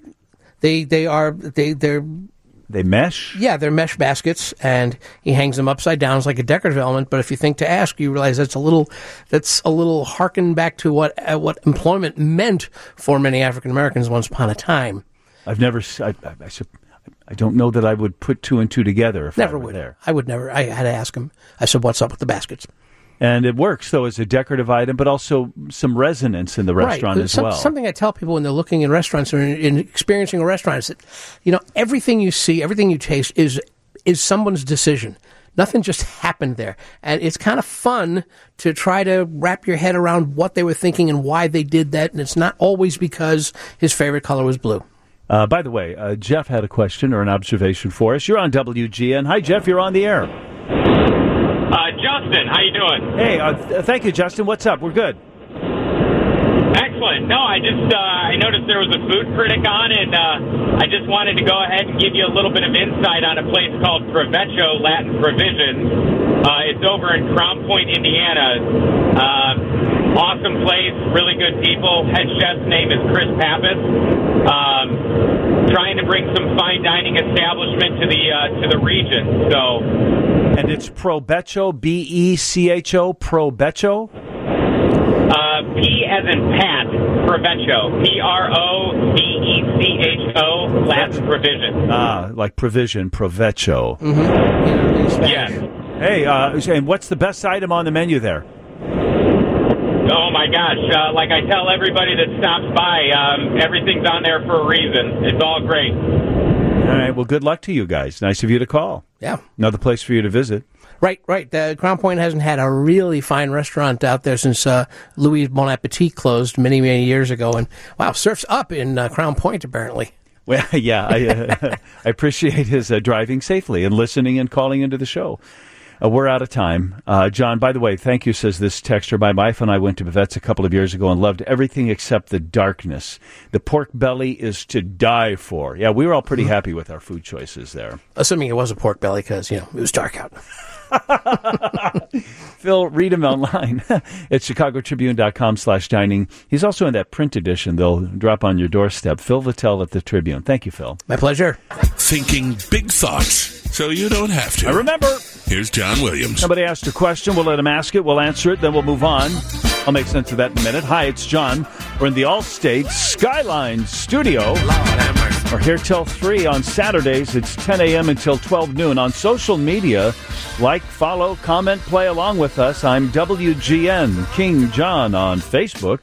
They mesh? Yeah, they're mesh baskets, and he hangs them upside down. It's like a decorative element, but if you think to ask, you realize that's a little harken back to what employment meant for many African Americans once upon a time. I've never. I don't know that I would put two and two together if never I were would. there. I would never. I had to ask him. I said, "What's up with the baskets?" And it works, though, as a decorative item, but also some resonance in the restaurant as well. Something I tell people when they're looking in restaurants or in experiencing a restaurant is that, everything you see, everything you taste is someone's decision. Nothing just happened there. And it's kind of fun to try to wrap your head around what they were thinking and why they did that. And it's not always because his favorite color was blue. By the way, Jeff had a question or an observation for us. You're on WGN. Hi, Jeff. You're on the air. Justin, how you doing? Hey, thank you, Justin. What's up? We're good. Excellent. No, I noticed there was a food critic on, and I just wanted to go ahead and give you a little bit of insight on a place called Provecho Latin Provisions. It's over in Crown Point, Indiana. Awesome place, really good people. Head chef's name is Chris Pappas. Trying to bring some fine dining establishment to the region. So, and it's Provecho, B-E-C-H-O, Provecho. P as in Pat, Provecho, P-R-O-V-E-C-H-O, Latin Provision. Like provision, Provecho. Mm-hmm. Yes. Hey, and what's the best item on the menu there? Oh, my gosh. Like I tell everybody that stops by, everything's on there for a reason. It's all great. All right. Well, good luck to you guys. Nice of you to call. Yeah. Another place for you to visit. Right. Crown Point hasn't had a really fine restaurant out there since Louis Bon Appetit closed many, many years ago. And, wow, surf's up in Crown Point, apparently. Well, yeah, I appreciate his driving safely and listening and calling into the show. We're out of time. John, by the way, thank you, says this texter. My wife and I went to Bavets a couple of years ago and loved everything except the darkness. The pork belly is to die for. Yeah, we were all pretty happy with our food choices there. Assuming it was a pork belly because, it was dark out. Phil, read him online at chicagotribune.com/dining. He's also in that print edition. They'll drop on your doorstep. Phil Vitale at the Tribune. Thank you, Phil. My pleasure. Thinking big thoughts so you don't have to. I remember. Here's John Williams. Somebody asked a question. We'll let him ask it. We'll answer it. Then we'll move on. I'll make sense of that in a minute. Hi, it's John. We're in the Allstate Skyline Studio. We're here till 3 on Saturdays. It's 10 a.m. until 12 noon. On social media, like, follow, comment, play along with us. I'm WGN King John on Facebook.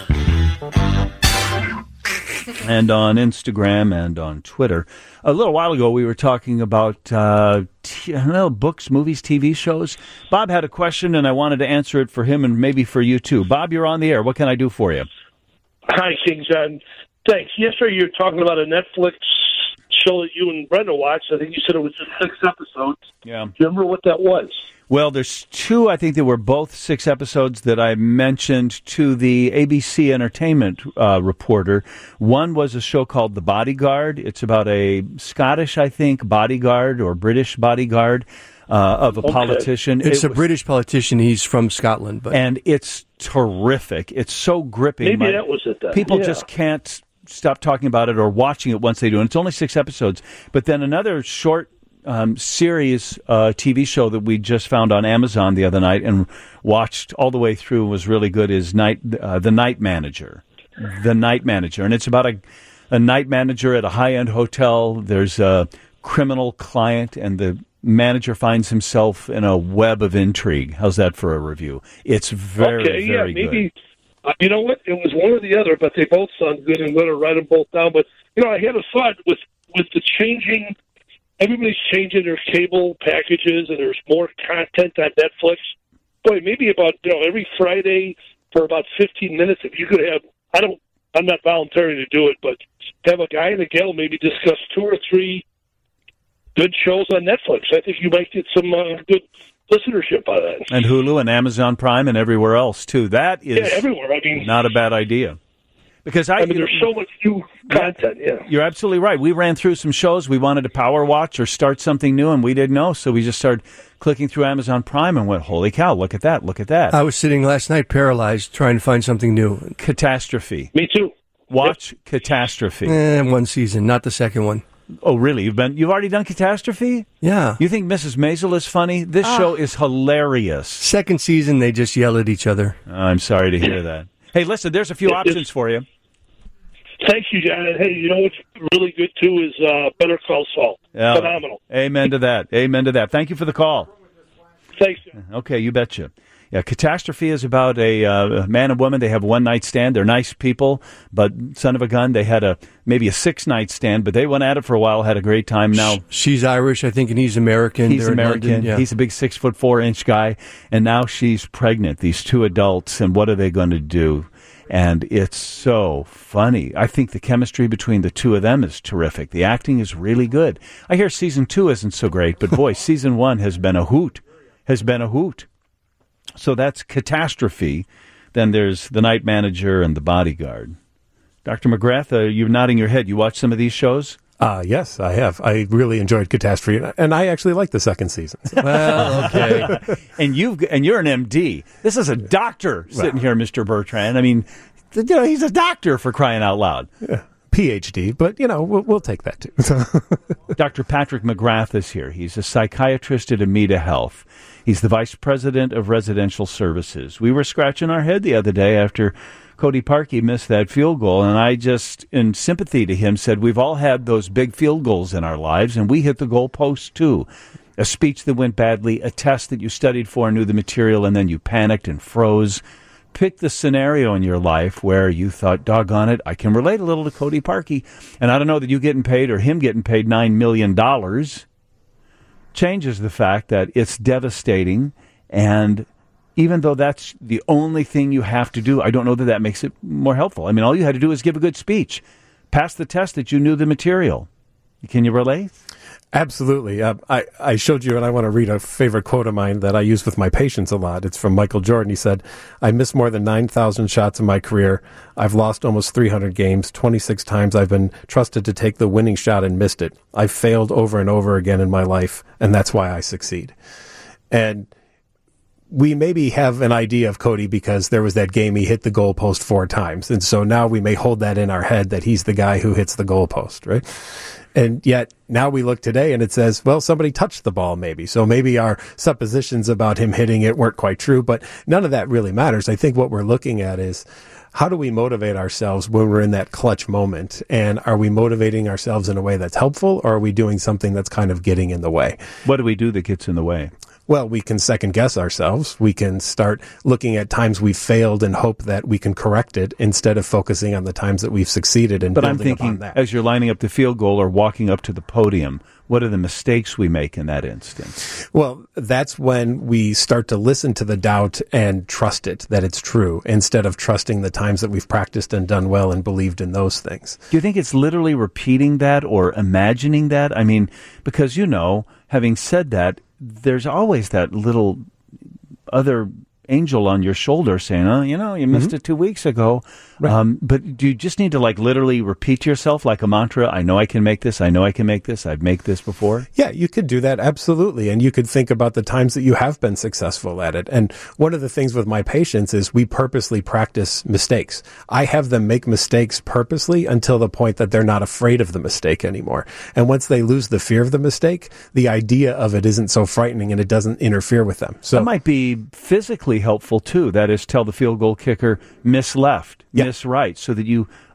And on Instagram and on Twitter. A little while ago, we were talking about books, movies, TV shows. Bob had a question, and I wanted to answer it for him and maybe for you, too. Bob, you're on the air. What can I do for you? Hi, King John. Thanks. Yesterday, you were talking about a Netflix show that you and Brenda watched. I think you said it was just 6 episodes. Yeah. Do you remember what that was? Well, there's 2, I think they were both 6 episodes that I mentioned to the ABC Entertainment reporter. One was a show called The Bodyguard. It's about a Scottish, I think, bodyguard or British bodyguard of a politician. It's a British politician. He's from Scotland. And it's terrific. It's so gripping. Maybe that was it then. People just can't stop talking about it or watching it once they do. And it's only 6 episodes. But then another short series TV show that we just found on Amazon the other night and watched all the way through was really good is The Night Manager. The Night Manager. And it's about a night manager at a high-end hotel. There's a criminal client, and the manager finds himself in a web of intrigue. How's that for a review? It's very, very maybe, good. You know what? It was one or the other, but they both sound good. I'm going to write them both down. But, I had a thought with the changing, everybody's changing their cable packages, and there's more content on Netflix. Boy, maybe about, every Friday for about 15 minutes, if you could have, I'm not volunteering to do it, but have a guy and a gal maybe discuss 2 or 3 good shows on Netflix. I think you might get some good listenership out of that. And Hulu and Amazon Prime and everywhere else, too. That is everywhere. Not a bad idea. Because there's so much new content, You're absolutely right. We ran through some shows. We wanted to power watch or start something new, and we didn't know, so we just started clicking through Amazon Prime and went, holy cow, look at that, look at that. I was sitting last night paralyzed trying to find something new. Catastrophe. Me too. Watch Catastrophe. One season, not the second one. Oh, really? You've already done Catastrophe? Yeah. You think Mrs. Maisel is funny? This show is hilarious. Second season, they just yell at each other. I'm sorry to hear that. Hey, listen, there's a few options for you. Thank you, John. Hey, you know what's really good, too, is Better Call Saul. Yeah. Phenomenal. Amen to that. Amen to that. Thank you for the call. Thanks. Okay, you betcha. Yeah, Catastrophe is about a man and woman. They have one night stand. They're nice people, but son of a gun, they had maybe a 6-night stand, but they went at it for a while, had a great time. Now she's Irish, I think, and he's American. He's American. London, yeah. He's a big 6'4" guy, and now she's pregnant. These 2 adults, and what are they going to do? And it's so funny. I think the chemistry between the 2 of them is terrific. The acting is really good. I hear season 2 isn't so great, but boy, season 1 has been a hoot. So that's Catastrophe. Then there's The Night Manager and The Bodyguard. Dr. McGrath, you're nodding your head. You watch some of these shows? Yes, I have. I really enjoyed Catastrophe, and I actually like the second season. Well, okay. and you're an MD. This is a doctor sitting here, Mr. Bertrand. I mean, he's a doctor, for crying out loud. Yeah. PhD, but, we'll take that, too. Dr. Patrick McGrath is here. He's a psychiatrist at Amita Health. He's the vice president of residential services. We were scratching our head the other day after Cody Parkey missed that field goal, and I just, in sympathy to him, said, we've all had those big field goals in our lives, and we hit the goal post, too. A speech that went badly, a test that you studied for and knew the material, and then you panicked and froze. Pick the scenario in your life where you thought, doggone it, I can relate a little to Cody Parkey. And I don't know that you getting paid or him getting paid $9 million changes the fact that it's devastating. And even though that's the only thing you have to do, I don't know that makes it more helpful. I mean, all you had to do is give a good speech. Pass the test that you knew the material. Can you relate? Absolutely. I showed you, and I want to read a favorite quote of mine that I use with my patients a lot. It's from Michael Jordan. He said, I missed more than 9,000 shots in my career. I've lost almost 300 games. 26 times I've been trusted to take the winning shot and missed it. I've failed over and over again in my life, and that's why I succeed. And we maybe have an idea of Cody because there was that game he hit the goalpost 4 times. And so now we may hold that in our head that he's the guy who hits the goalpost, right? And yet now we look today and it says, well, somebody touched the ball maybe. So maybe our suppositions about him hitting it weren't quite true, but none of that really matters. I think what we're looking at is how do we motivate ourselves when we're in that clutch moment? And are we motivating ourselves in a way that's helpful, or are we doing something that's kind of getting in the way? What do we do that gets in the way? Well, we can second guess ourselves. We can start looking at times we've failed and hope that we can correct it instead of focusing on the times that we've succeeded and building I'm thinking, upon that. As you're lining up the field goal or walking up to the podium, what are the mistakes we make in that instance? Well, that's when we start to listen to the doubt and trust it, that it's true, instead of trusting the times that we've practiced and done well and believed in those things. Do you think it's literally repeating that or imagining that? I mean, because, having said that, there's always that little other angel on your shoulder saying, oh, you missed it 2 weeks ago. Right. But do you just need to literally repeat to yourself like a mantra? I know I can make this. I know I can make this. I've made this before. Yeah, you could do that. Absolutely. And you could think about the times that you have been successful at it. And one of the things with my patients is we purposely practice mistakes. I have them make mistakes purposely until the point that they're not afraid of the mistake anymore. And once they lose the fear of the mistake, the idea of it isn't so frightening and it doesn't interfere with them. So that might be physically helpful too. That is, tell the field goal kicker, miss left, miss right, so that you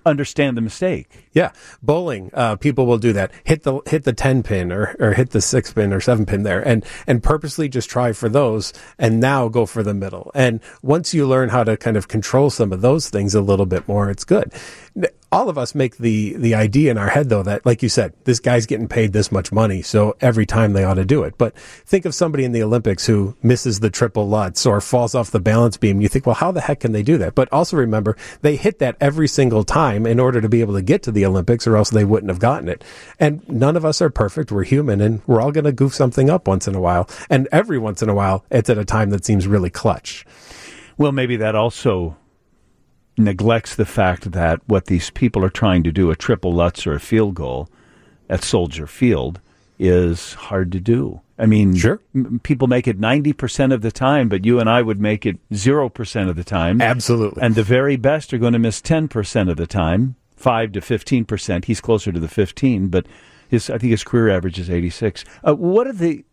understand the mistake. Yeah, bowling. People will do that. Hit the 10 pin or hit the 6 pin or 7 pin there, and purposely just try for those, and now go for the middle. And once you learn how to kind of control some of those things a little bit more, it's good. All of us make the idea in our head, though, that, like you said, this guy's getting paid this much money, so every time they ought to do it. But think of somebody in the Olympics who misses the triple Lutz or falls off the balance beam. You think, well, how the heck can they do that? But also remember, they hit that every single time in order to be able to get to the Olympics, or else they wouldn't have gotten it. And none of us are perfect. We're human, and we're all going to goof something up once in a while. And every once in a while, it's at a time that seems really clutch. Well, maybe that also neglects the fact that what these people are trying to do, a triple Lutz or a field goal at Soldier Field, is hard to do. I mean, sure, people make it 90% of the time, but you and I would make it 0% of the time. Absolutely. And the very best are going to miss 10% of the time, 5 to 15%. He's closer to the 15, but I think his career average is 86. What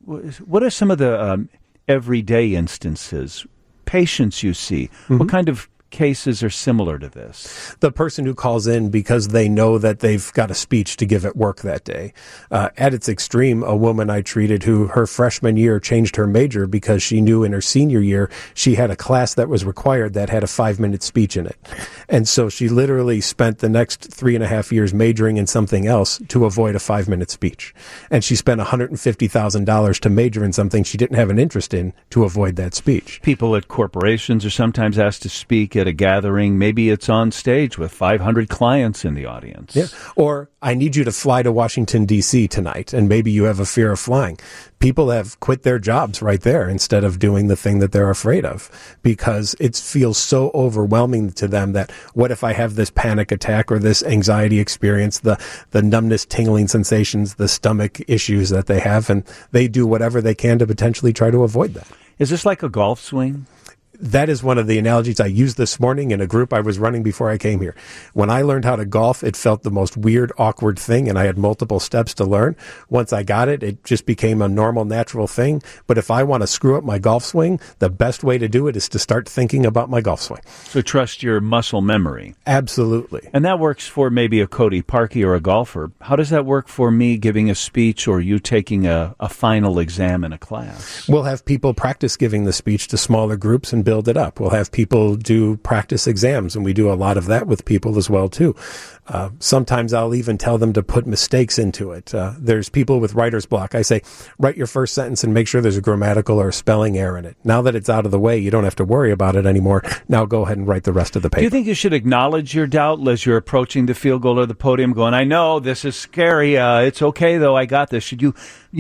are some of the everyday instances, patients you see? Mm-hmm. What kind of cases are similar to this? The person who calls in because they know that they've got a speech to give at work that day. At its extreme, a woman I treated who her freshman year changed her major because she knew in her senior year she had a class that was required that had a 5-minute speech in it. And so she literally spent the next 3.5 years majoring in something else to avoid a 5-minute speech. And she spent $150,000 to major in something she didn't have an interest in to avoid that speech. People at corporations are sometimes asked to speak at a gathering. Maybe it's on stage with 500 clients in the audience. Yeah. Or I need you to fly to Washington, D.C. tonight, and maybe you have a fear of flying. People have quit their jobs right there instead of doing the thing that they're afraid of, because it feels so overwhelming to them that what if I have this panic attack or this anxiety experience, the numbness, tingling sensations, the stomach issues that they have, and they do whatever they can to potentially try to avoid that. Is this like a golf swing? That is one of the analogies I used this morning in a group I was running before I came here. When I learned how to golf, it felt the most weird, awkward thing, and I had multiple steps to learn. Once I got it, it just became a normal, natural thing. But if I want to screw up my golf swing, the best way to do it is to start thinking about my golf swing. So trust your muscle memory. Absolutely. And that works for maybe a Cody Parkey or a golfer. How does that work for me giving a speech or you taking a final exam in a class? We'll have people practice giving the speech to smaller groups and build it up. We'll have people do practice exams, and we do a lot of that with people as well, too. Sometimes I'll even tell them to put mistakes into it. There's people with writer's block. I say, write your first sentence and make sure there's a grammatical or a spelling error in it. Now that it's out of the way, you don't have to worry about it anymore. Now go ahead and write the rest of the paper. Do you think you should acknowledge your doubt as you're approaching the field goal or the podium going, I know this is scary. It's okay, though. I got this. Should you,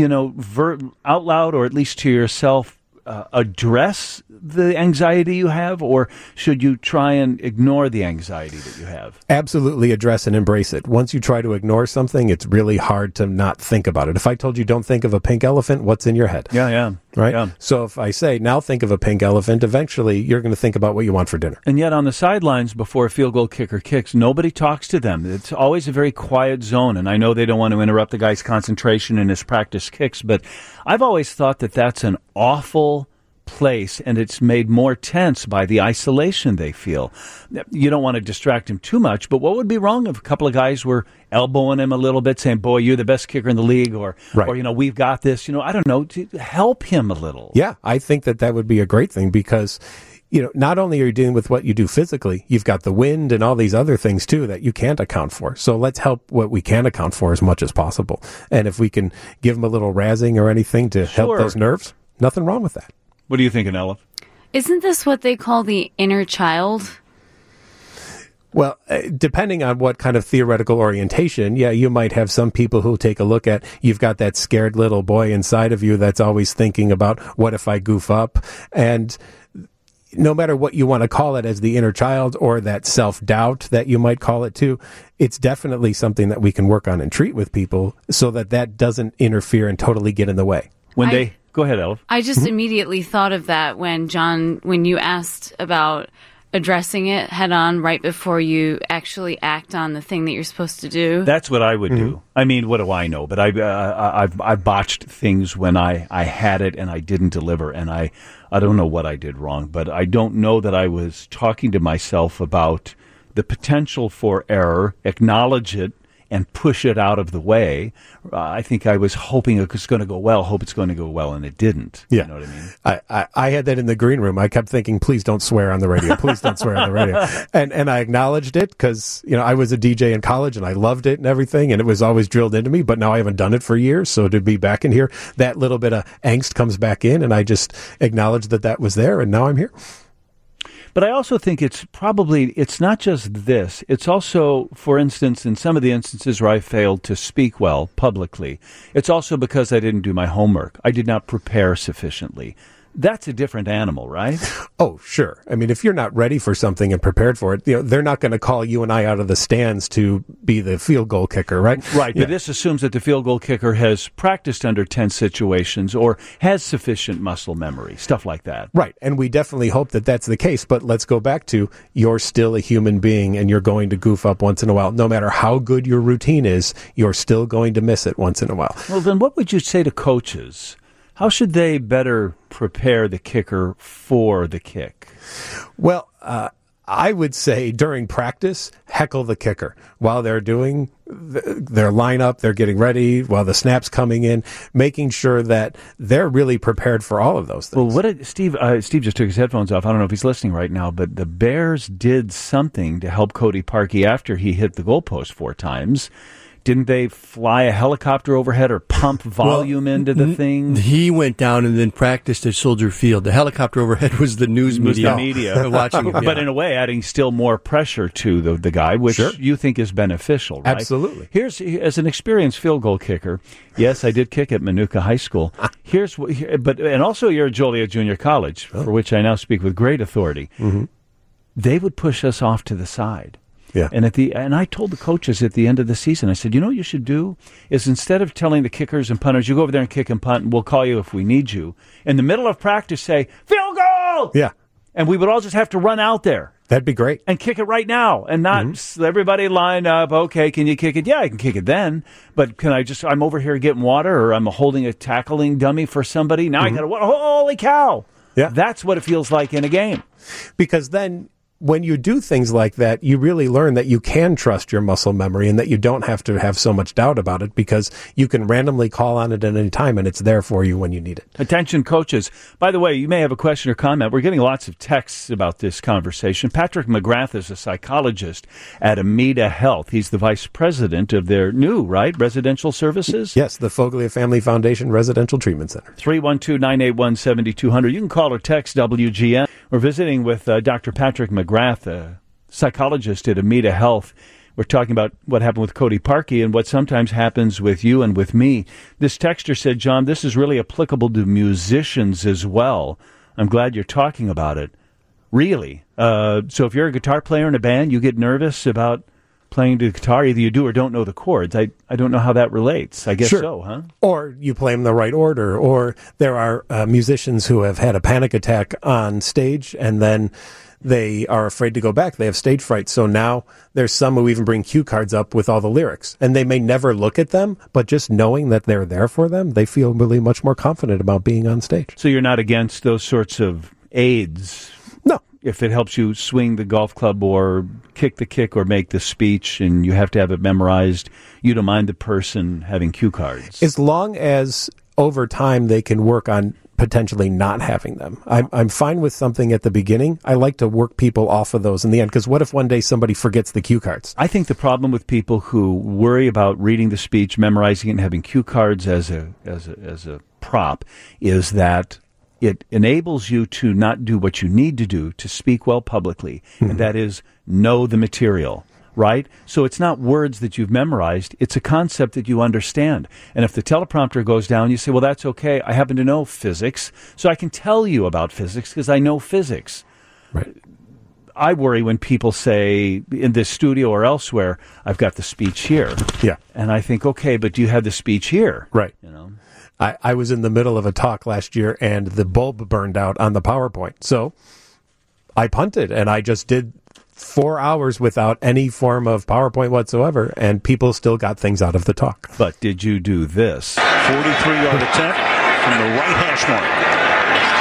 out loud or at least to yourself, address the anxiety you have, or should you try and ignore the anxiety that you have? Absolutely address and embrace it. Once you try to ignore something, it's really hard to not think about it. If I told you don't think of a pink elephant, what's in your head? Yeah. Right? Yeah. So if I say, now think of a pink elephant, eventually you're going to think about what you want for dinner. And yet on the sidelines before a field goal kicker kicks, nobody talks to them. It's always a very quiet zone, and I know they don't want to interrupt the guy's concentration in his practice kicks, but I've always thought that that's an awful place, and it's made more tense by the isolation they feel. You don't want to distract him too much, but what would be wrong if a couple of guys were elbowing him a little bit, saying, boy, you're the best kicker in the league, or we've got this, I don't know, to help him a little. Yeah, I think that would be a great thing, because not only are you dealing with what you do physically, you've got the wind and all these other things too that you can't account for. So let's help what we can account for as much as possible. And if we can give them a little razzing or anything to help those nerves, nothing wrong with that. What are you thinking, Ella? Isn't this what they call the inner child? Well, depending on what kind of theoretical orientation, you might have some people who take a look at, you've got that scared little boy inside of you that's always thinking about, what if I goof up? And no matter what you want to call it, as the inner child or that self-doubt that you might call it too, it's definitely something that we can work on and treat with people so that doesn't interfere and totally get in the way. Go ahead, Elif. I just immediately thought of that when you asked about addressing it head on right before you actually act on the thing that you're supposed to do. That's what I would do. I mean, what do I know? But I've botched things when I had it and I didn't deliver, and I don't know what I did wrong, but I don't know that I was talking to myself about the potential for error, acknowledge it, and push it out of the way. I think I was hoping it was going to go well, and it didn't. Yeah. You know what I mean? I had that in the green room. I kept thinking, please don't swear on the radio. Please don't swear on the radio. And I acknowledged it because, I was a DJ in college and I loved it and everything, and it was always drilled into me, but now I haven't done it for years. So to be back in here, that little bit of angst comes back in, and I just acknowledged that was there, and now I'm here. But I also think it's not just this. It's also, for instance, in some of the instances where I failed to speak well publicly, it's also because I didn't do my homework. I did not prepare sufficiently. That's a different animal, right? Oh, sure. I mean, if you're not ready for something and prepared for it, they're not going to call you and I out of the stands to be the field goal kicker, right? Right. Yeah. But this assumes that the field goal kicker has practiced under tense situations or has sufficient muscle memory, stuff like that. Right. And we definitely hope that that's the case. But let's go back to you're still a human being and you're going to goof up once in a while. No matter how good your routine is, you're still going to miss it once in a while. Well, then what would you say to coaches? How should they better prepare the kicker for the kick? Well, I would say during practice, heckle the kicker while they're doing their lineup, they're getting ready, while the snap's coming in, making sure that they're really prepared for all of those things. Well, Steve just took his headphones off. I don't know if he's listening right now, but the Bears did something to help Cody Parkey after he hit the goalpost 4 times. Didn't they fly a helicopter overhead or pump volume into the thing? He went down and then practiced at Soldier Field. The helicopter overhead was the news media. Watching him, But in a way, adding still more pressure to the guy, which you think is beneficial, right? Absolutely. Here's, as an experienced field goal kicker, yes, I did kick at Manuka High School. And also you're at Joliet Junior College, for which I now speak with great authority. Mm-hmm. They would push us off to the side. Yeah. And I told the coaches at the end of the season, I said, what you should do is instead of telling the kickers and punters, you go over there and kick and punt, and we'll call you if we need you. In the middle of practice, say, field goal! Yeah. And we would all just have to run out there. That'd be great. And kick it right now and not everybody line up. Okay, can you kick it? Yeah, I can kick it then. But I'm over here getting water or I'm holding a tackling dummy for somebody. Now I got to, holy cow. Yeah. That's what it feels like in a game. Because then when you do things like that, you really learn that you can trust your muscle memory and that you don't have to have so much doubt about it because you can randomly call on it at any time and it's there for you when you need it. Attention coaches. By the way, you may have a question or comment. We're getting lots of texts about this conversation. Patrick McGrath is a psychologist at Amida Health. He's the vice president of their new, residential services? Yes, the Foglia Family Foundation Residential Treatment Center. 312-981-7200. You can call or text WGN. We're visiting with Dr. Patrick McGrath, a psychologist at Amida Health. We're talking about what happened with Cody Parkey and what sometimes happens with you and with me. This texter said, John, this is really applicable to musicians as well. I'm glad you're talking about it. Really? So if you're a guitar player in a band, you get nervous about playing the guitar. Either you do or don't know the chords. I don't know how that relates. I guess so, huh? Or you play them the right order. Or there are musicians who have had a panic attack on stage and then they are afraid to go back. They have stage fright. So now there's some who even bring cue cards up with all the lyrics. And they may never look at them, but just knowing that they're there for them, they feel really much more confident about being on stage. So you're not against those sorts of aids? No. If it helps you swing the golf club or kick the kick or make the speech and you have to have it memorized, you don't mind the person having cue cards? As long as over time they can work on potentially not having them. I'm fine with something at the beginning. I like to work people off of those in the end, because what if one day somebody forgets the cue cards? I think the problem with people who worry about reading the speech, memorizing it, and having cue cards as a prop is that it enables you to not do what you need to do to speak well publicly, and that is know the material. Right? So it's not words that you've memorized. It's a concept that you understand. And if the teleprompter goes down, you say, well, that's okay. I happen to know physics, so I can tell you about physics because I know physics. Right. I worry when people say in this studio or elsewhere, I've got the speech here. Yeah. And I think, okay, but do you have the speech here? Right. You know? I was in the middle of a talk last year and the bulb burned out on the PowerPoint. So I punted and I just did 4 hours without any form of PowerPoint whatsoever, and people still got things out of the talk. But did you do this? 43-yard attempt from the right hash mark.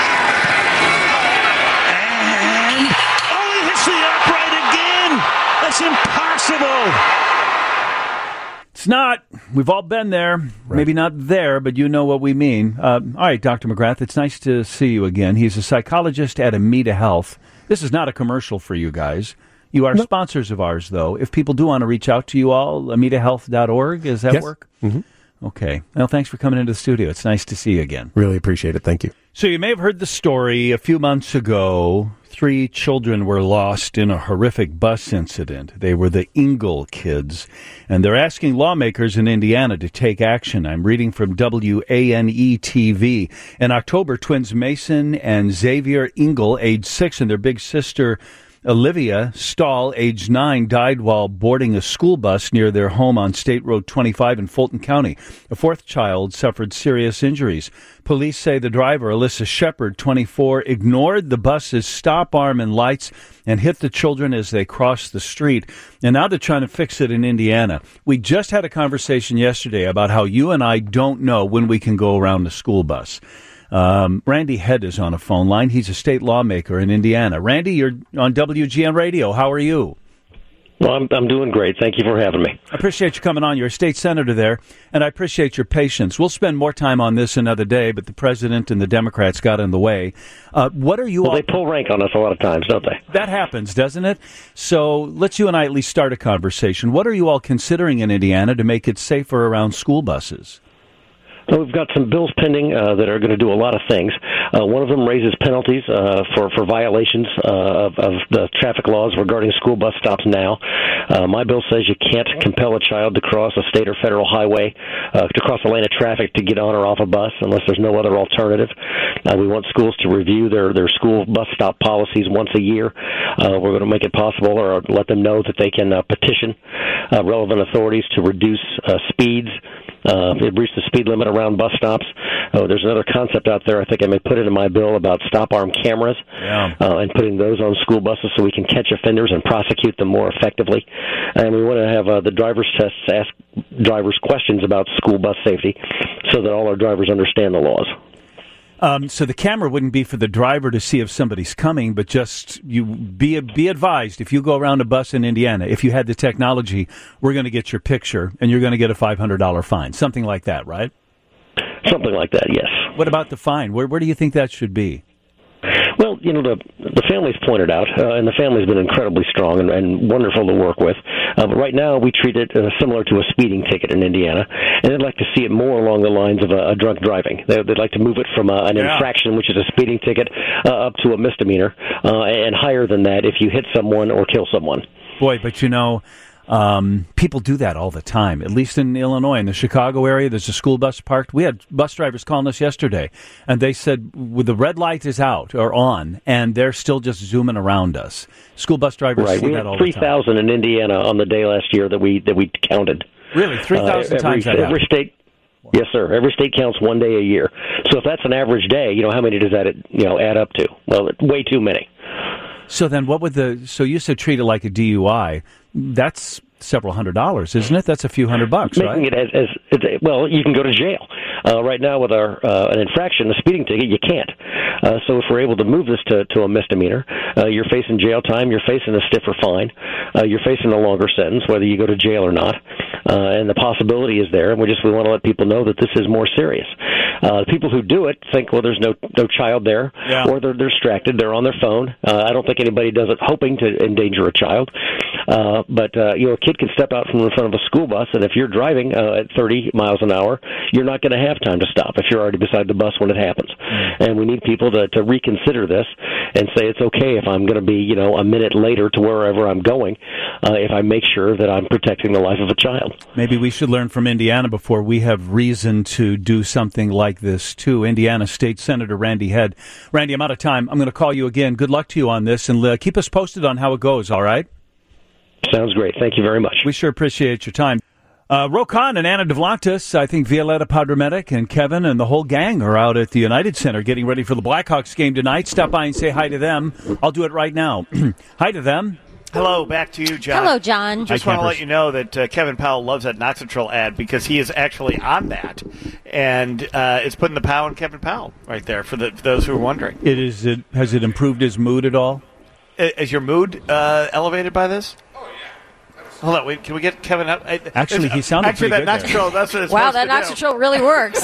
And, he hits the upright again! A not. We've all been there. Right. Maybe not there, but you know what we mean. All right, Dr. McGrath, it's nice to see you again. He's a psychologist at Amita Health. This is not a commercial for you guys. You are sponsors of ours, though. If people do want to reach out to you all, amitahealth.org, does that work? Mm-hmm. Okay. Well, thanks for coming into the studio. It's nice to see you again. Really appreciate it. Thank you. So you may have heard the story a few months ago. 3 children were lost in a horrific bus incident. They were the Engel kids, and they're asking lawmakers in Indiana to take action. I'm reading from WANE-TV. In October, twins Mason and Xavier Engel, age 6, and their big sister Olivia Stahl, age 9, died while boarding a school bus near their home on State Road 25 in Fulton County. A 4th child suffered serious injuries. Police say the driver, Alyssa Shepard, 24, ignored the bus's stop arm and lights and hit the children as they crossed the street. And now they're trying to fix it in Indiana. We just had a conversation yesterday about how you and I don't know when we can go around the school bus. Randy Head is on a phone line. He's a state lawmaker in Indiana. Randy, you're on WGN Radio. How are you? Well, I'm doing great. Thank you for having me. I appreciate you coming on. You're a state senator there, and I appreciate your patience. We'll spend more time on this another day, but the president and the Democrats got in the way. What are you all... They pull rank on us a lot of times, don't they? That happens, doesn't it? So let's you and I at least start a conversation. What are you all considering in Indiana to make it safer around school buses? Well, we've got some bills pending that are going to do a lot of things. One of them raises penalties for violations of the traffic laws regarding school bus stops now. My bill says you can't compel a child to cross a state or federal highway, to cross a lane of traffic to get on or off a bus unless there's no other alternative. We want schools to review their school bus stop policies once a year. We're going to make it possible or let them know that they can petition relevant authorities to reduce speeds. Reach the speed limit around bus stops. There's another concept out there, I think I may put it in my bill, about stop arm cameras and putting those on school buses so we can catch offenders and prosecute them more effectively. And we want to have the driver's tests ask drivers questions about school bus safety so that all our drivers understand the laws. So the camera wouldn't be for the driver to see if somebody's coming, but just you be advised, if you go around a bus in Indiana, if you had the technology, we're going to get your picture and you're going to get a $500 fine. Something like that, right? Something like that, yes. What about the fine? Where do you think that should be? Well, you know, the family's pointed out, and the family's been incredibly strong and wonderful to work with. But right now, we treat it similar to a speeding ticket in Indiana, and they'd like to see it more along the lines of a drunk driving. They'd like to move it from an infraction, which is a speeding ticket, up to a misdemeanor, and higher than that if you hit someone or kill someone. Boy, but you know... people do that all the time, at least in Illinois. In the Chicago area, there's a school bus parked. We had bus drivers calling us yesterday, and they said the red light is out or on, and they're still just zooming around us. School bus drivers see that all the time. 3,000 in Indiana on the day last year that we counted. Really? 3,000 times that every state. Yes, sir. Every state counts one day a year. So if that's an average day, you know, how many does that add up to? Well, way too many. So then what would so you said treat it like a DUI. That's several $100s, isn't it? That's a few $100, right? Making it well, you can go to jail. Right now with an infraction, a speeding ticket, you can't. So if we're able to move this to a misdemeanor, you're facing jail time, you're facing a stiffer fine, you're facing a longer sentence, whether you go to jail or not. And the possibility is there, and we want to let people know that this is more serious. People who do it think, well, there's no child there, or they're distracted, they're on their phone. I don't think anybody does it hoping to endanger a child. But a kid can step out from in front of a school bus, and if you're driving at 30 miles an hour, you're not going to have time to stop if you're already beside the bus when it happens. And we need people to reconsider this and say it's okay if I'm going to be, a minute later to wherever I'm going, if I make sure that I'm protecting the life of a child. Maybe we should learn from Indiana before we have reason to do something like this, too. Indiana State Senator Randy Head. Randy, I'm out of time. I'm going to call you again. Good luck to you on this, and keep us posted on how it goes, all right? Sounds great. Thank you very much. We sure appreciate your time. Rokan and Anna Devlaktis, I think Violetta Padramedic and Kevin and the whole gang are out at the United Center getting ready for the Blackhawks game tonight. Stop by and say hi to them. I'll do it right now. Hi to them. Hello, back to you, John. Hello, John. Just want to let you know that Kevin Powell loves that Noxitrol ad because he is actually on that. And it's putting the Powell and Kevin Powell right there for those who are wondering. Has it improved his mood at all? Is your mood elevated by this? Hold on, wait. Can we get Kevin up? Actually, he sounded actually pretty that good Noxatrol. That's what it's Wow, supposed that to do. Noxatrol really works.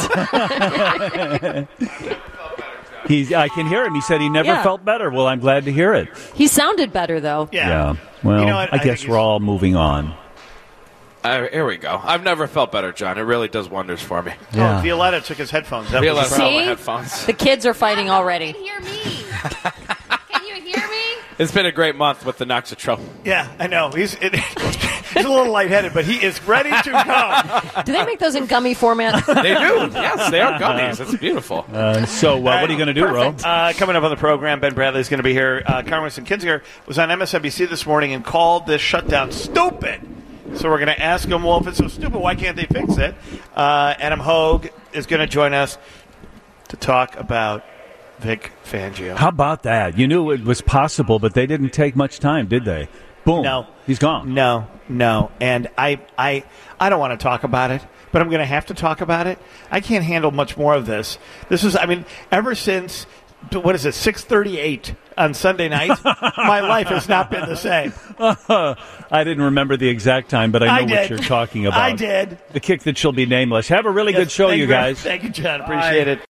I can hear him. He said he never Yeah. felt better. Well, I'm glad to hear it. He sounded better, though. Yeah. Well, You know what? I I guess think we're all moving on. Here we go. I've never felt better, John. It really does wonders for me. Yeah. Oh, Violetta took his headphones out. Violetta took my See? headphones. The kids are fighting already. Hear me. Can you hear me? It's been a great month with the Noxatrol. Yeah, I know. He's a little lightheaded, but he is ready to go. Do they make those in gummy format? They do. Yes, they are gummies. It's beautiful. So what are you going to do, Ro? Coming up on the program, Ben Bradley's going to be here. Congressman Kinzinger was on MSNBC this morning and called this shutdown stupid. So we're going to ask him, well, if it's so stupid, why can't they fix it? Adam Hogue is going to join us to talk about Vic Fangio. How about that? You knew it was possible, but they didn't take much time, did they? Boom. No. He's gone. No. And I don't want to talk about it, but I'm going to have to talk about it. I can't handle much more of this. Ever since, 6:38 on Sunday night, my life has not been the same. I didn't remember the exact time, but I know what you're talking about. I did. The kick that shall be nameless. Have a really good show, you guys. Thank you, John. Appreciate it.